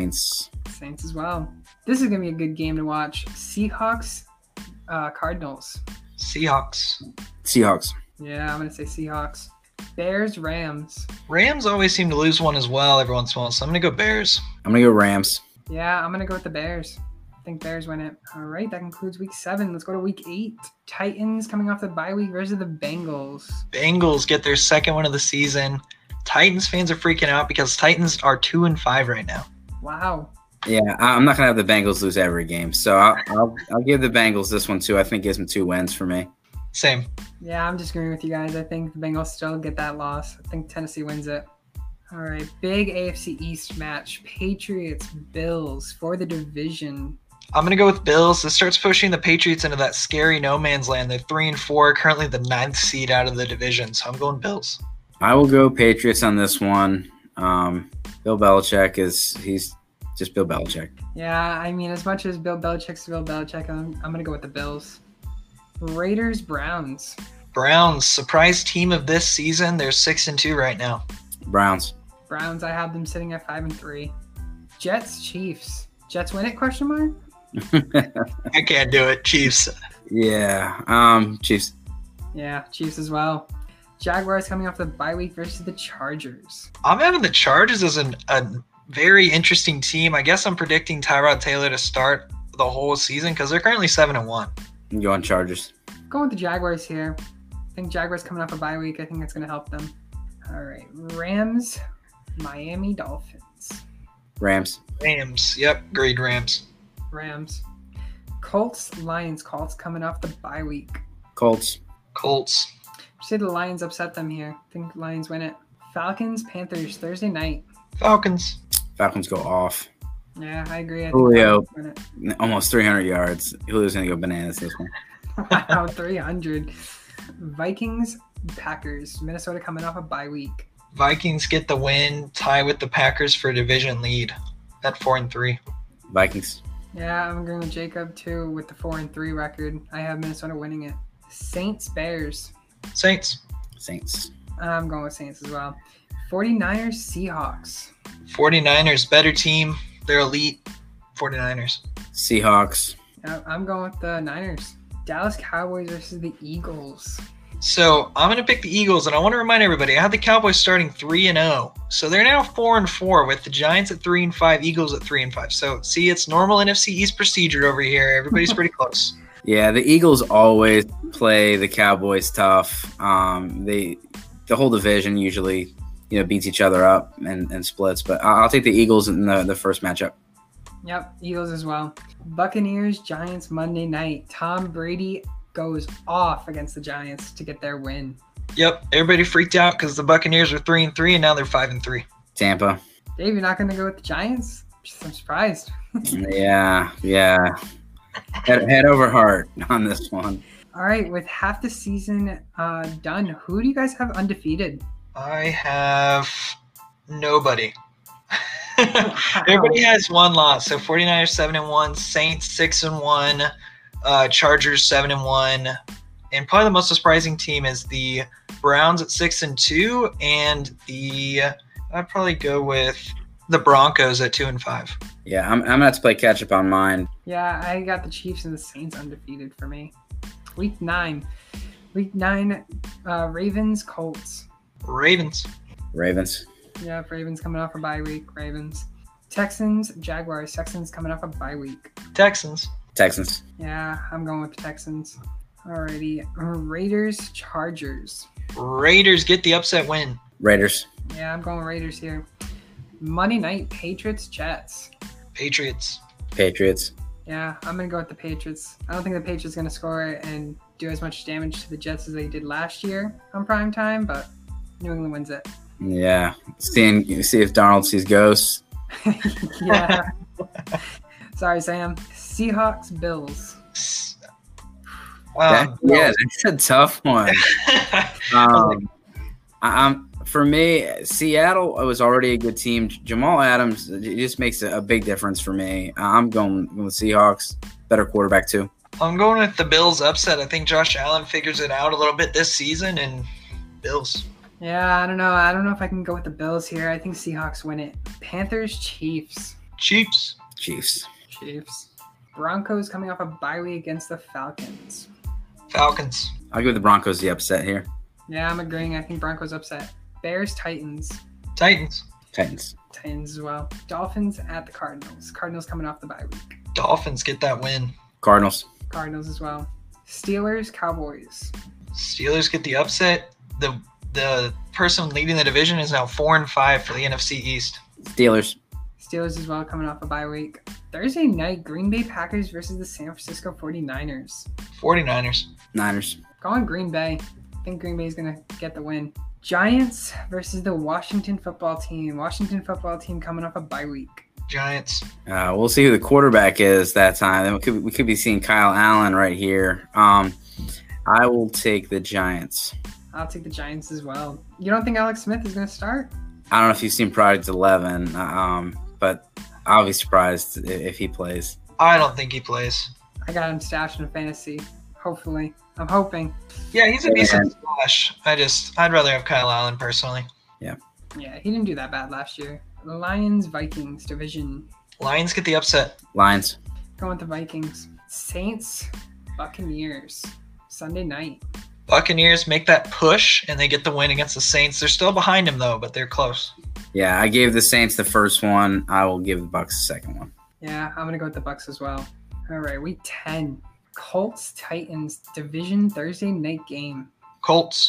as well. This is going to be a good game to watch. Seahawks, Cardinals. Seahawks. Yeah, I'm going to say Seahawks. Bears, Rams. Rams always seem to lose one as well every once in a while, so I'm going to go Bears. I'm going to go Rams. Yeah, I'm going to go with the Bears. I think Bears win it. All right, that concludes week 7. Let's go to week 8. Titans coming off the bye week versus the Bengals. Bengals get their second win of the season. Titans fans are freaking out because Titans are 2-5 right now. Wow. Yeah, I'm not going to have the Bengals lose every game, so I'll give the Bengals this one too. I think it gives them 2 wins for me. Same. Yeah, I'm just agreeing with you guys. I think the Bengals still get that loss. I think Tennessee wins it. All right, big AFC East match. Patriots, Bills for the division. I'm going to go with Bills. This starts pushing the Patriots into that scary no man's land. They're 3-4, currently the 9th seed out of the division, so I'm going Bills. I will go Patriots on this one. Bill Belichick he's just Bill Belichick. Yeah, I mean, as much as Bill Belichick's Bill Belichick, I'm going to go with the Bills. Raiders, Browns. Browns, surprise team of this season. They're 6-2 right now. Browns, I have them sitting at 5-3. Jets, Chiefs. Jets win it, question mark? I can't do it. Chiefs. Yeah, Chiefs. Yeah, Chiefs as well. Jaguars coming off the bye week versus the Chargers. I'm having the Chargers as a very interesting team. I guess I'm predicting Tyrod Taylor to start the whole season because they're currently 7-1. I'm going Chargers. Going with the Jaguars here. I think Jaguars coming off a bye week. I think that's going to help them. All right, Rams, Miami Dolphins. Rams. Yep, agreed. Rams. Colts, Lions. Colts coming off the bye week. Colts. Say the Lions upset them here. I think Lions win it. Falcons, Panthers, Thursday night. Falcons go off. Yeah, I agree. I think Julio, Falcons win it. almost 300 yards. Julio's going to go bananas this one. Wow, 300. Vikings, Packers. Minnesota coming off a bye week. Vikings get the win, tie with the Packers for division lead at 4-3. Vikings. Yeah, I'm agreeing with Jacob too with the 4-3 record. I have Minnesota winning it. Saints, Bears. Saints. I'm going with Saints as well. 49ers, Seahawks. 49ers, better team. They're elite. 49ers. Seahawks. Yeah, I'm going with the Niners. Dallas Cowboys versus the Eagles. So I'm going to pick the Eagles, and I want to remind everybody I had the Cowboys starting 3-0, so they're now 4-4 with the Giants at 3-5, Eagles at 3-5. So see, it's normal NFC East procedure over here. Everybody's pretty close. Yeah, the Eagles always play the Cowboys tough. The whole division usually beats each other up and splits, but I'll take the Eagles in the first matchup. Yep, Eagles as well. Buccaneers, Giants, Monday night. Tom Brady goes off against the Giants to get their win. Yep, everybody freaked out because the Buccaneers are 3-3, and now they're 5-3. Tampa. Dave, you're not going to go with the Giants? I'm surprised. Yeah. Head over heart on this one. All right, with half the season done, who do you guys have undefeated? I have nobody. Everybody has one loss. So 49ers 7-1, Saints 6-1, Chargers 7-1, and probably the most surprising team is the Browns at 6-2, and I'd probably go with the Broncos at 2-5. Yeah, I'm gonna have to play catch up on mine. Yeah, I got the Chiefs and the Saints undefeated for me. Week 9, Ravens, Colts. Ravens. Yeah, Ravens coming off a bye week. Ravens. Texans, Jaguars. Texans coming off a bye week. Texans. Yeah, I'm going with the Texans. Alrighty. Raiders, Chargers. Raiders get the upset win. Raiders. Yeah, I'm going Raiders here. Monday night, Patriots, Jets. Patriots. Yeah, I'm going to go with the Patriots. I don't think the Patriots are going to score and do as much damage to the Jets as they did last year on prime time, but New England wins it. Yeah. See if Darnold sees ghosts. Yeah. Sorry, Sam. Seahawks, Bills. That's a tough one. For me, Seattle was already a good team. Jamal Adams, it just makes a big difference for me. I'm going with Seahawks. Better quarterback too. I'm going with the Bills upset. I think Josh Allen figures it out a little bit this season, and Bills. Yeah, I don't know. I don't know if I can go with the Bills here. I think Seahawks win it. Panthers, Chiefs. Chiefs. Broncos coming off a bye week against the Falcons. Falcons. I'll give the Broncos the upset here. Yeah, I'm agreeing. I think Broncos upset. Bears, Titans. Titans as well. Dolphins at the Cardinals. Cardinals coming off the bye week. Dolphins get that win. Cardinals as well. Steelers, Cowboys. Steelers get the upset. The person leading the division is now 4-5 for the NFC East. Steelers as well, coming off a bye week. Thursday night, Green Bay Packers versus the San Francisco 49ers. 49ers. Niners. Going Green Bay. I think Green Bay is going to get the win. Giants versus the Washington football team. Washington football team coming off a bye week. Giants. We'll see who the quarterback is that time. We could be seeing Kyle Allen right here. I will take the Giants. I'll take the Giants as well. You don't think Alex Smith is going to start? I don't know if you've seen Project 11, but I'll be surprised if he plays. I don't think he plays. I got him stashed in fantasy. Hopefully. I'm hoping. Yeah, he's a decent splash. I'd rather have Kyle Allen personally. Yeah, he didn't do that bad last year. Lions, Vikings, division. Lions get the upset. Lions. Going with the Vikings. Saints, Buccaneers. Sunday night. Buccaneers make that push, and they get the win against the Saints. They're still behind them, though, but they're close. Yeah, I gave the Saints the first one. I will give the Bucs the second one. Yeah, I'm going to go with the Bucs as well. All right, week 10. Colts, Titans, division Thursday night game. Colts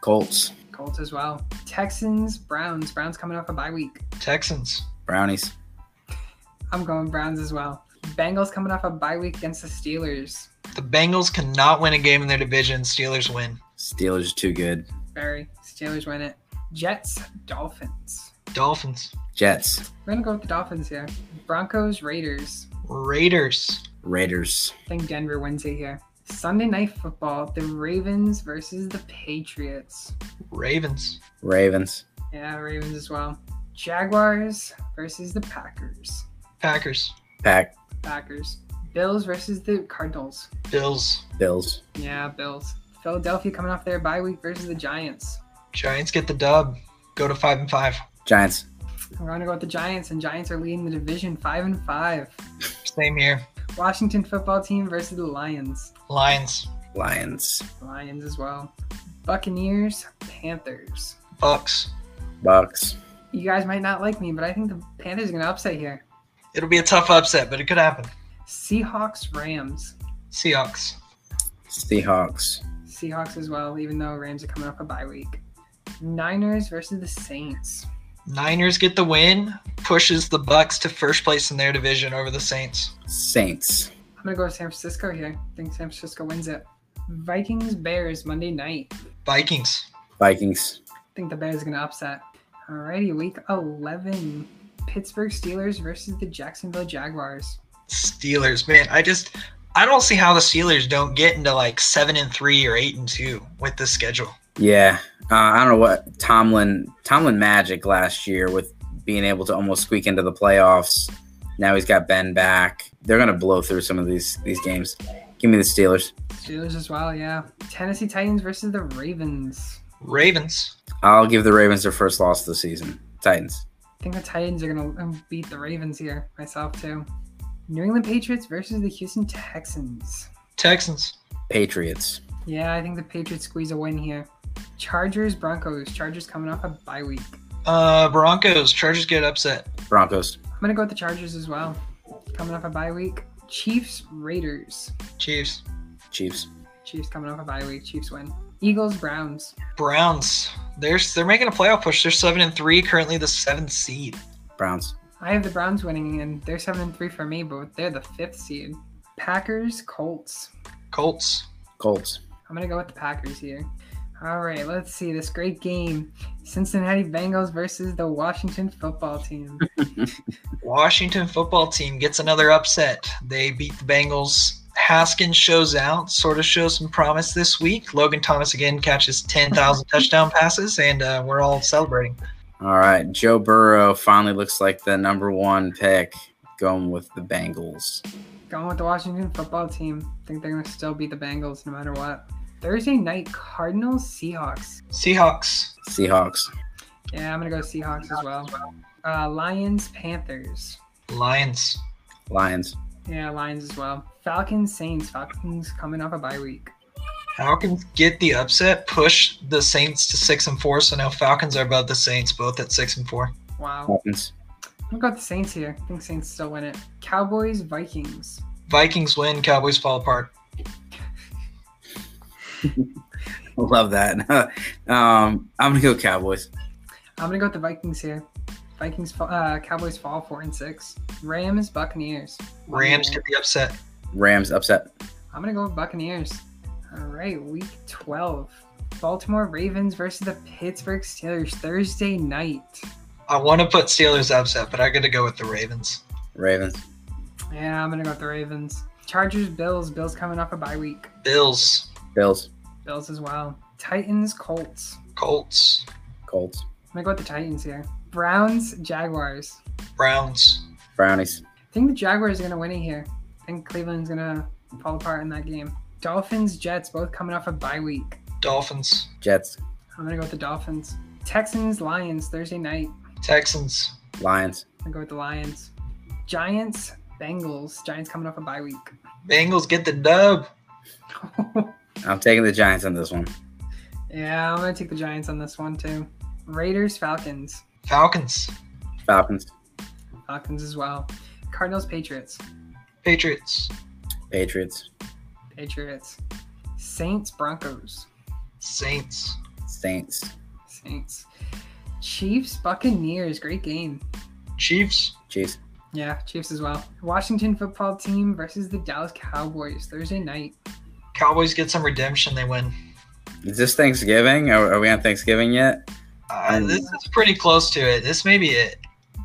as well. Texans, Browns. Browns coming off a bye week. Texans. Brownies. I'm going Browns as well. Bengals coming off a bye week against the Steelers. The Bengals cannot win a game in their division. Steelers win. Steelers are too good. Very. Steelers win it. Jets, Dolphins. Jets. We're going to go with the Dolphins here. Broncos, Raiders. Raiders. I think Denver wins it here. Sunday Night Football, the Ravens versus the Patriots. Ravens. Yeah, Ravens as well. Jaguars versus the Packers. Packers. Packers. Bills versus the Cardinals. Bills. Yeah, Bills. Philadelphia coming off their bye week versus the Giants. Giants get the dub. Go to 5-5. Giants. We're going to go with the Giants, and Giants are leading the division 5-5. Same here. Washington football team versus the Lions. Lions. Lions. Lions as well. Buccaneers, Panthers. Bucks. Bucks. You guys might not like me, but I think the Panthers are going to upset here. It'll be a tough upset, but it could happen. Seahawks, Rams. Seahawks. Seahawks. Seahawks as well, even though Rams are coming off a bye week. Niners versus the Saints. Niners get the win, pushes the Bucks to first place in their division over the Saints. Saints. I'm going to go with San Francisco here. I think San Francisco wins it. Vikings, Bears, Monday night. Vikings. Vikings. I think the Bears are going to upset. Alrighty, week 11. Pittsburgh Steelers versus the Jacksonville Jaguars. Steelers, man, I don't see how the Steelers don't get into like 7-3 or 8-2 with this schedule. Yeah. I don't know what Tomlin magic last year with being able to almost squeak into the playoffs. Now he's got Ben back. They're going to blow through some of these games. Give me the Steelers. Steelers as well, yeah. Tennessee Titans versus the Ravens. Ravens. I'll give the Ravens their first loss of the season. Titans. I think the Titans are going to beat the Ravens here, myself too. New England Patriots versus the Houston Texans. Texans. Patriots. Yeah, I think the Patriots squeeze a win here. Chargers, Broncos. Chargers coming off a bye week. Broncos. Chargers get upset. Broncos. I'm going to go with the Chargers as well. Coming off a bye week. Chiefs, Raiders. Chiefs. Chiefs. Chiefs coming off a bye week. Chiefs win. Eagles, Browns. Browns. They're making a playoff push. They're 7-3, currently the 7th seed. Browns. I have the Browns winning, and they're 7-3 for me, but they're the 5th seed. Packers, Colts. Colts. Colts. I'm going to go with the Packers here. All right, let's see this great game. Cincinnati Bengals versus the Washington football team. Washington football team gets another upset. They beat the Bengals. Haskins shows out, sort of shows some promise this week. Logan Thomas again catches 10,000 touchdown passes, and we're all celebrating. All right. Joe Burrow finally looks like the number one pick, going with the Bengals. Going with the Washington football team. I think they're going to still beat the Bengals no matter what. Thursday night, Cardinals, Seahawks. Seahawks. Seahawks. Yeah, I'm going to go Seahawks as well. Lions, Panthers. Lions. Lions. Yeah, Lions as well. Falcons, Saints. Falcons coming off a bye week. Falcons get the upset, push the Saints to 6-4. So now Falcons are above the Saints, both at 6-4. Wow. Falcons. I'm going to go with the Saints here. I think Saints still win it. Cowboys, Vikings. Vikings win, Cowboys fall apart. Love that. I'm gonna go Cowboys. I'm gonna go with the Vikings here. Cowboys fall 4-6. Rams, Buccaneers. Rams get the upset. Rams upset. I'm gonna go with Buccaneers. All right, week 12. Baltimore Ravens versus the Pittsburgh Steelers Thursday night. I want to put Steelers upset, but I got to go with the Ravens. Ravens. Yeah, I'm gonna go with the Ravens. Chargers, Bills. Bills coming off a bye week. Bills. Bills. Bills as well. Titans, Colts. Colts. Colts. I'm gonna go with the Titans here. Browns, Jaguars. Browns. Brownies. I think the Jaguars are gonna win it here. I think Cleveland's gonna fall apart in that game. Dolphins, Jets, both coming off a bye week. Dolphins. Jets. I'm gonna go with the Dolphins. Texans, Lions, Thursday night. Texans. Lions. I'm gonna go with the Lions. Giants, Bengals. Giants coming off a bye week. Bengals get the dub. I'm taking the Giants on this one. Yeah, I'm gonna take the Giants on this one too. Raiders, Falcons. Falcons. Falcons. Falcons as well. Cardinals, Patriots. Patriots. Patriots. Patriots. Saints, Broncos. Saints. Saints. Saints. Chiefs, Buccaneers. Great game. Chiefs. Chiefs. Yeah, Chiefs as well. Washington football team versus the Dallas Cowboys Thursday night. Cowboys get some redemption. They win. Is this Thanksgiving? Are we on Thanksgiving yet? This is pretty close to it. This may be it.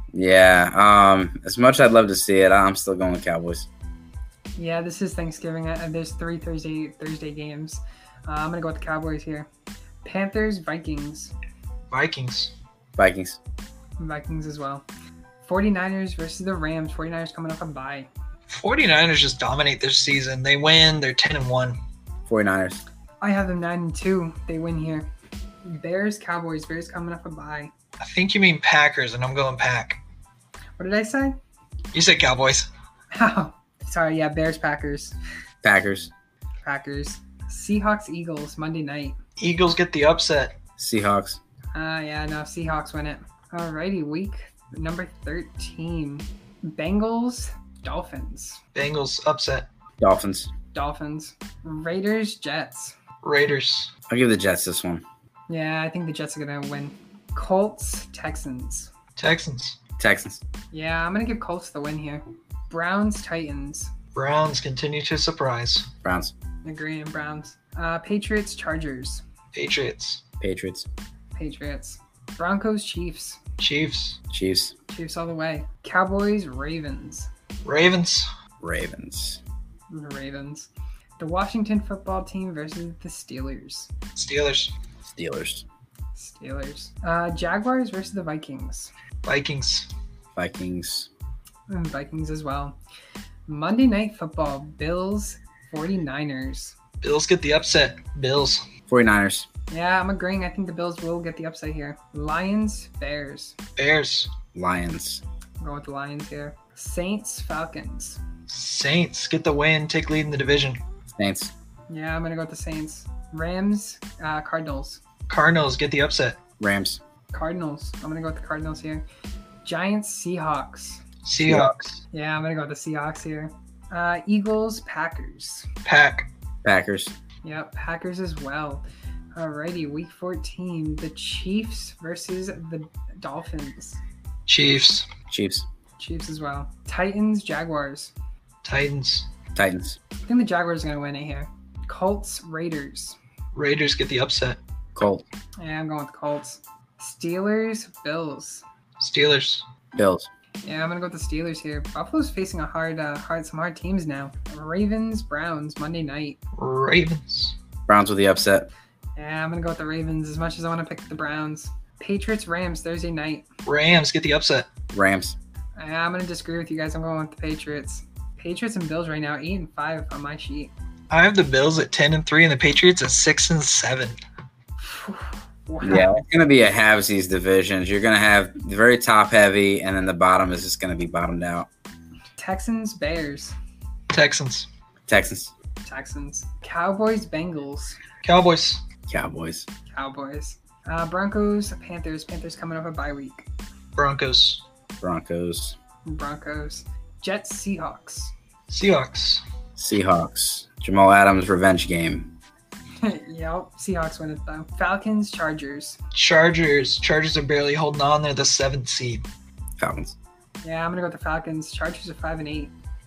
Yeah. As much as I'd love to see it, I'm still going with Cowboys. Yeah, this is Thanksgiving. There's 3 Thursday games. I'm gonna go with the Cowboys here. Panthers, Vikings. Vikings. Vikings. Vikings as well. 49ers versus the Rams. 49ers coming off a bye. 49ers just dominate this season. They win. They're 10-1. 49ers. I have them 9-2. They win here. Bears, Cowboys. Bears coming off a bye. I think you mean Packers, and I'm going Pack. What did I say? You said Cowboys. Oh, sorry. Yeah, Bears, Packers. Packers. Packers. Seahawks Eagles Monday night. Eagles get the upset. Seahawks. Yeah, no, Seahawks win it. Alrighty, week number 13. Bengals Dolphins. Bengals upset. Dolphins. Dolphins. Raiders Jets. Raiders. I'll give the Jets this one. Yeah, I think the Jets are gonna win. Colts Texans. Texans. Texans. Yeah, I'm gonna give Colts the win here. Browns Titans. Browns continue to surprise. Browns. Agreeing, Browns. Patriots Chargers. Patriots. Patriots. Patriots. Broncos Chiefs. Chiefs. Chiefs. Chiefs all the way. Cowboys Ravens. Ravens. Ravens. Ravens. The Washington football team versus the Steelers. Steelers. Steelers. Steelers. Jaguars versus the Vikings. Vikings. Vikings. And Vikings as well. Monday Night Football. Bills 49ers. Bills get the upset. Bills. 49ers. Yeah, I'm agreeing. I think the Bills will get the upset here. Lions Bears. Bears. Lions. I'm going with the Lions here. Saints Falcons. Saints get the win. Take lead in the division. Saints. Yeah, I'm going to go with the Saints. Rams Cardinals. Cardinals get the upset. Rams. Cardinals. I'm going to go with the Cardinals here. Giants Seahawks. Seahawks. Yeah, I'm going to go with the Seahawks here. Eagles Packers. Packers. Yep, Packers as well. Alrighty, week 14. The Chiefs versus the Dolphins. Chiefs. Chiefs. Chiefs as well. Titans Jaguars. Titans. Titans. I think the Jaguars are going to win it here. Colts Raiders. Raiders get the upset. Colt. Yeah, I'm going with the Colts. Steelers Bills. Steelers. Bills. Yeah, I'm gonna go with the Steelers here. Buffalo's facing some hard teams now. Ravens, Browns, Monday night. Ravens. Browns with the upset. Yeah, I'm gonna go with the Ravens as much as I want to pick the Browns. Patriots, Rams, Thursday night. Rams get the upset. Rams. Yeah, I'm gonna disagree with you guys. I'm going with the Patriots. Patriots and Bills right now, 8-5 on my sheet. I have the Bills at 10-3 and the Patriots at 6-7. Wow. Yeah, it's going to be a halvesies divisions. You're going to have the very top heavy, and then the bottom is just going to be bottomed out. Texans, Bears. Texans. Texans. Texans. Cowboys, Bengals. Cowboys. Cowboys. Cowboys. Broncos, Panthers. Panthers coming up a bye week. Broncos. Broncos. Broncos. Jets, Seahawks. Seahawks. Seahawks. Jamal Adams revenge game. Yep, Seahawks win it though. Falcons, Chargers. Chargers. Chargers are barely holding on. They're the 7th seed. Falcons. Yeah, I'm gonna go with the Falcons. Chargers are 5-8.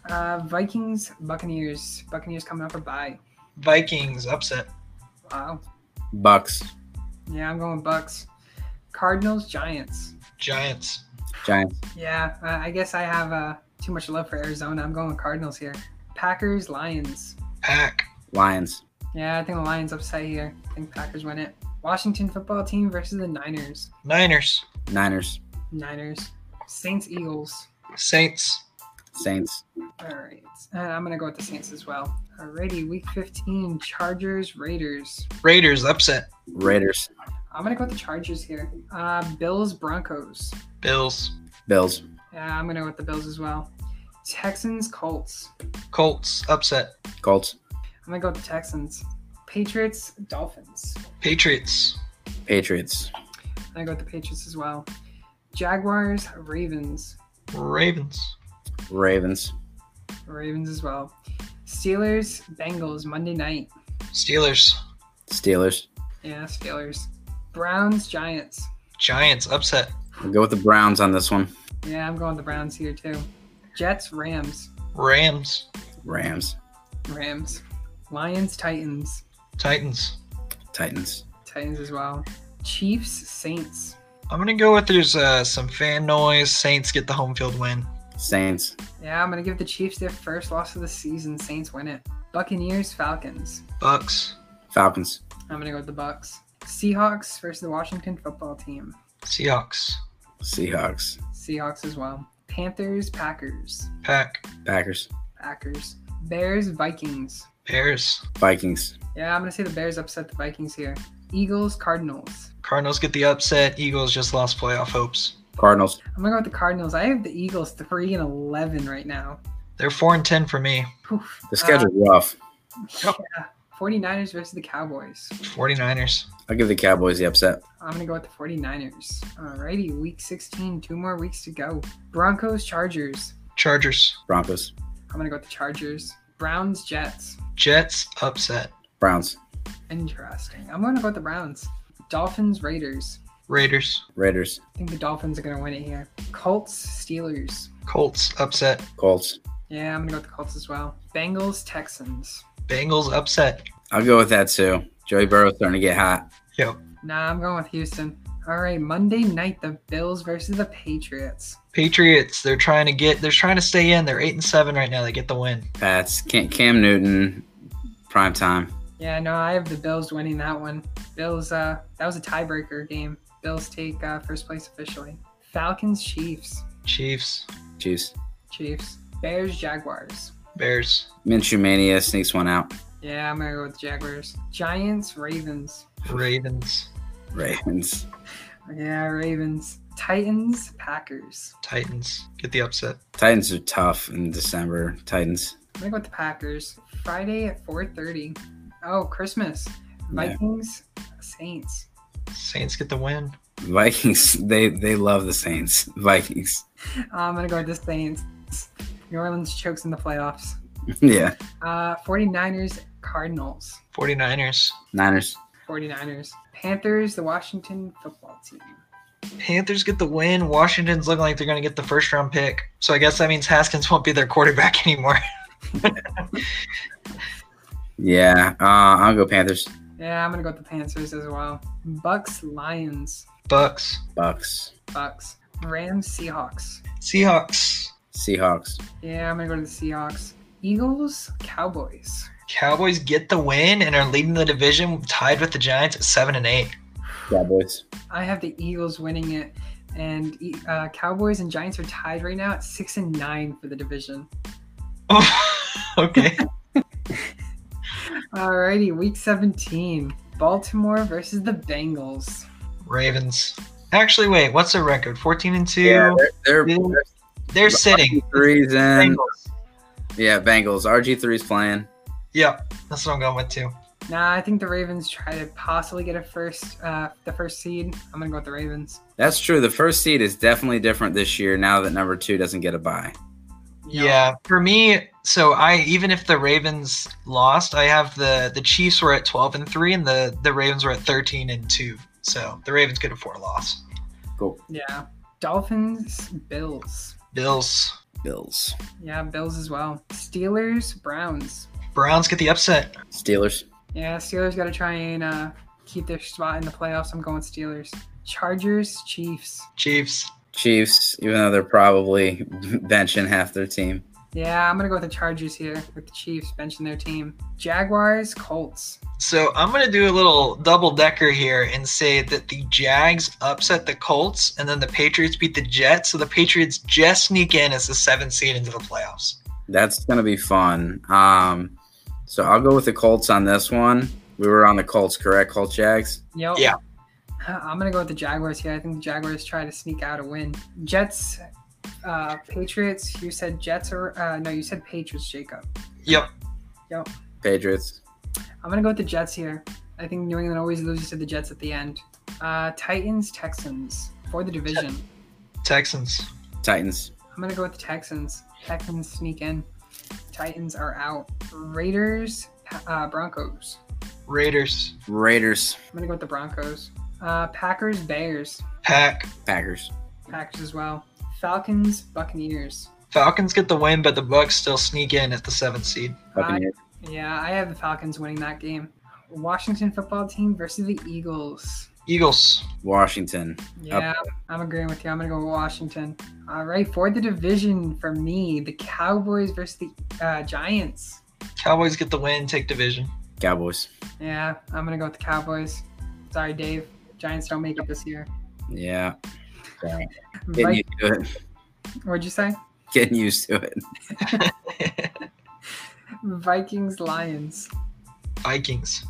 Vikings, Buccaneers. Buccaneers coming up a bye. Vikings upset. Wow. Bucks. Yeah, I'm going Bucks. Cardinals, Giants. Giants. Giants. Yeah, I guess I have too much love for Arizona. I'm going with Cardinals here. Packers, Lions. Pack. Lions. Yeah, I think the Lions upset here. I think Packers win it. Washington football team versus the Niners. Niners. Niners. Niners. Saints, Eagles. Saints. Saints. All right. I'm going to go with the Saints as well. Alrighty, week 15, Chargers, Raiders. Raiders upset. Raiders. I'm going to go with the Chargers here. Bills, Broncos. Bills. Bills. Yeah, I'm going to go with the Bills as well. Texans, Colts. Colts upset. Colts. I'm going to go with the Texans. Patriots, Dolphins. Patriots. Patriots. I'm going to go with the Patriots as well. Jaguars, Ravens. Ravens. Ravens. Ravens as well. Steelers, Bengals, Monday night. Steelers. Steelers. Yeah, Steelers. Browns, Giants. Giants upset. We'll go with the Browns on this one. Yeah, I'm going with the Browns here too. Jets, Rams. Rams. Rams. Rams. Lions, Titans. Titans. Titans. Titans as well. Chiefs, Saints. I'm going to go with there's some fan noise. Saints get the home field win. Saints. Yeah, I'm going to give the Chiefs their first loss of the season. Saints win it. Buccaneers, Falcons. Bucks. Falcons. I'm going to go with the Bucks. Seahawks versus the Washington football team. Seahawks. Seahawks. Seahawks as well. Panthers, Packers. Pack. Packers. Packers. Bears, Vikings. Bears. Vikings. Yeah, I'm going to say the Bears upset the Vikings here. Eagles, Cardinals. Cardinals get the upset. Eagles just lost playoff hopes. Cardinals. I'm going to go with the Cardinals. I have the Eagles 3-11 right now. They're 4-10 for me. Oof. The schedule's rough. Yeah. 49ers versus the Cowboys. 49ers. I'll give the Cowboys the upset. I'm going to go with the 49ers. Alrighty, week 16, 2 more weeks to go. Broncos, Chargers. Chargers. Broncos. I'm going to go with the Chargers. Browns, Jets. Jets upset. Browns. Interesting. I'm going to go with the Browns. Dolphins, Raiders. Raiders. Raiders. I think the Dolphins are going to win it here. Colts, Steelers. Colts upset. Colts. Yeah, I'm going to go with the Colts as well. Bengals, Texans. Bengals upset. I'll go with that too. Joey Burrow's starting to get hot. Yep. Nah, I'm going with Houston. All right, Monday night, the Bills versus the Patriots. Patriots. They're trying to stay in. They're 8-7 right now. They get the win. Pats. Cam Newton. Prime time. Yeah, no, I have the Bills winning that one. Bills, that was a tiebreaker game. Bills take first place officially. Falcons, Chiefs. Chiefs. Chiefs. Chiefs. Bears, Jaguars. Bears. Minshew Mania sneaks one out. Yeah, I'm going to go with Jaguars. Giants, Ravens. Ravens. Ravens. Yeah, Ravens. Titans, Packers. Titans. Get the upset. Titans are tough in December. Titans. I'm going to go with the Packers. Friday at 4:30. Oh, Christmas. Vikings, Saints. Saints get the win. Vikings. They love the Saints. Vikings. I'm going to go with the Saints. New Orleans chokes in the playoffs. Yeah. 49ers, Cardinals. 49ers. Niners. 49ers. Panthers, the Washington football team. Panthers get the win. Washington's looking like they're going to get the first round pick. So I guess that means Haskins won't be their quarterback anymore. Yeah. I'll go Panthers. Yeah, I'm going to go with the Panthers as well. Bucks, Lions. Bucks. Bucks. Bucks. Rams, Seahawks. Seahawks. Seahawks. Yeah, I'm going to go to the Seahawks. Eagles, Cowboys. Cowboys get the win and are leading the division, tied with the Giants at 7-8. Cowboys. I have the Eagles winning it, and Cowboys and Giants are tied right now at 6-9 for the division. Oh, okay. Alrighty, week 17. Baltimore versus the Bengals. Ravens. Actually, wait. What's their record? 14-2. Yeah, They're sitting. Threes in. Bengals. Yeah, Bengals. RG3's playing. Yep, that's what I'm going with too. Nah, I think the Ravens try to possibly get the first seed. I'm gonna go with the Ravens. That's true. The first seed is definitely different this year now that number 2 doesn't get a bye. Yeah, for me, so even if the Ravens lost, I have the Chiefs were at 12-3 and the Ravens were at 13-2. So the Ravens could afford a loss. Cool. Yeah. Dolphins, Bills. Bills. Yeah, Bills as well. Steelers, Browns. Browns get the upset. Steelers. Yeah, Steelers got to try and keep their spot in the playoffs. I'm going Steelers. Chargers, Chiefs. Chiefs, even though they're probably benching half their team. Yeah, I'm going to go with the Chargers here, with the Chiefs benching their team. Jaguars, Colts. So I'm going to do a little double-decker here and say that the Jags upset the Colts and then the Patriots beat the Jets. So the Patriots just sneak in as the 7th seed into the playoffs. That's going to be fun. So I'll go with the Colts on this one. We were on the Colts, correct? Colts, Jags? Yep. Yeah. I'm going to go with the Jaguars here. I think the Jaguars try to sneak out a win. Jets, Patriots. You said Jets or no, you said Patriots, Jacob. Yep. Patriots. I'm going to go with the Jets here. I think New England always loses to the Jets at the end. Titans, Texans for the division. Titans. I'm going to go with the Texans. Texans sneak in. Titans are out. Raiders, Broncos. Raiders. I'm going to go with the Broncos. Packers, Bears. Packers as well. Falcons, Buccaneers. Falcons get the win, but the Bucks still sneak in at the 7th seed. Buccaneers. I have the Falcons winning that game. Washington football team versus the Eagles. Washington. Yeah, I'm agreeing with you. I'm going to go with Washington. All right, for the division for me, the Cowboys versus the Giants. Cowboys get the win, take division. Cowboys. Yeah, I'm going to go with the Cowboys. Sorry, Dave. Giants don't make it this year. Yeah. Getting used to it. What'd you say? Getting used to it. Vikings, Lions. Vikings.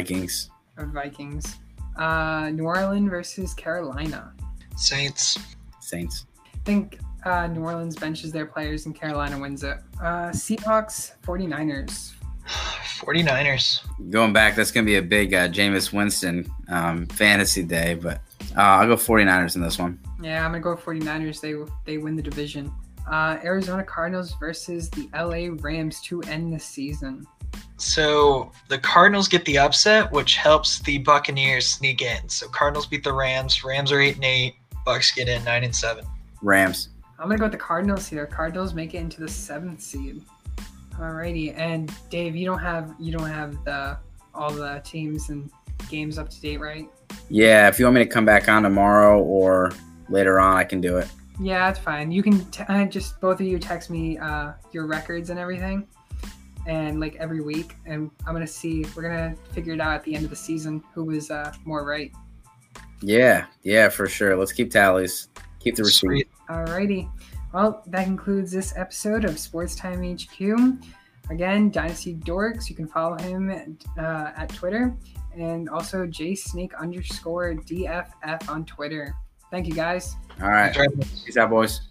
New Orleans versus Carolina. Saints. I think New Orleans benches their players and Carolina wins it. Seahawks, 49ers. 49ers. Going back, that's going to be a big Jameis Winston fantasy day, but I'll go 49ers in this one. Yeah, I'm going to go 49ers. They win the division. Arizona Cardinals versus the LA Rams to end the season. So the Cardinals get the upset, which helps the Buccaneers sneak in. So Cardinals beat the Rams. Rams are 8-8. Bucks get in 9-7. Rams. I'm going to go with the Cardinals here. Cardinals make it into the 7th seed. Alrighty, and Dave, you don't have all the teams and games up to date, right? Yeah, if you want me to come back on tomorrow or later on, I can do it. Yeah, that's fine. You can just both of you text me your records and everything, and like every week, and I'm gonna see. We're gonna figure it out at the end of the season who was more right. Yeah, for sure. Let's keep tallies. Keep the receipt. Alrighty. Well, that concludes this episode of Sports Time HQ. Again, Dynasty Dorks. You can follow him at Twitter, and also jsnake_DFF on Twitter. Thank you, guys. All right. Peace out, boys.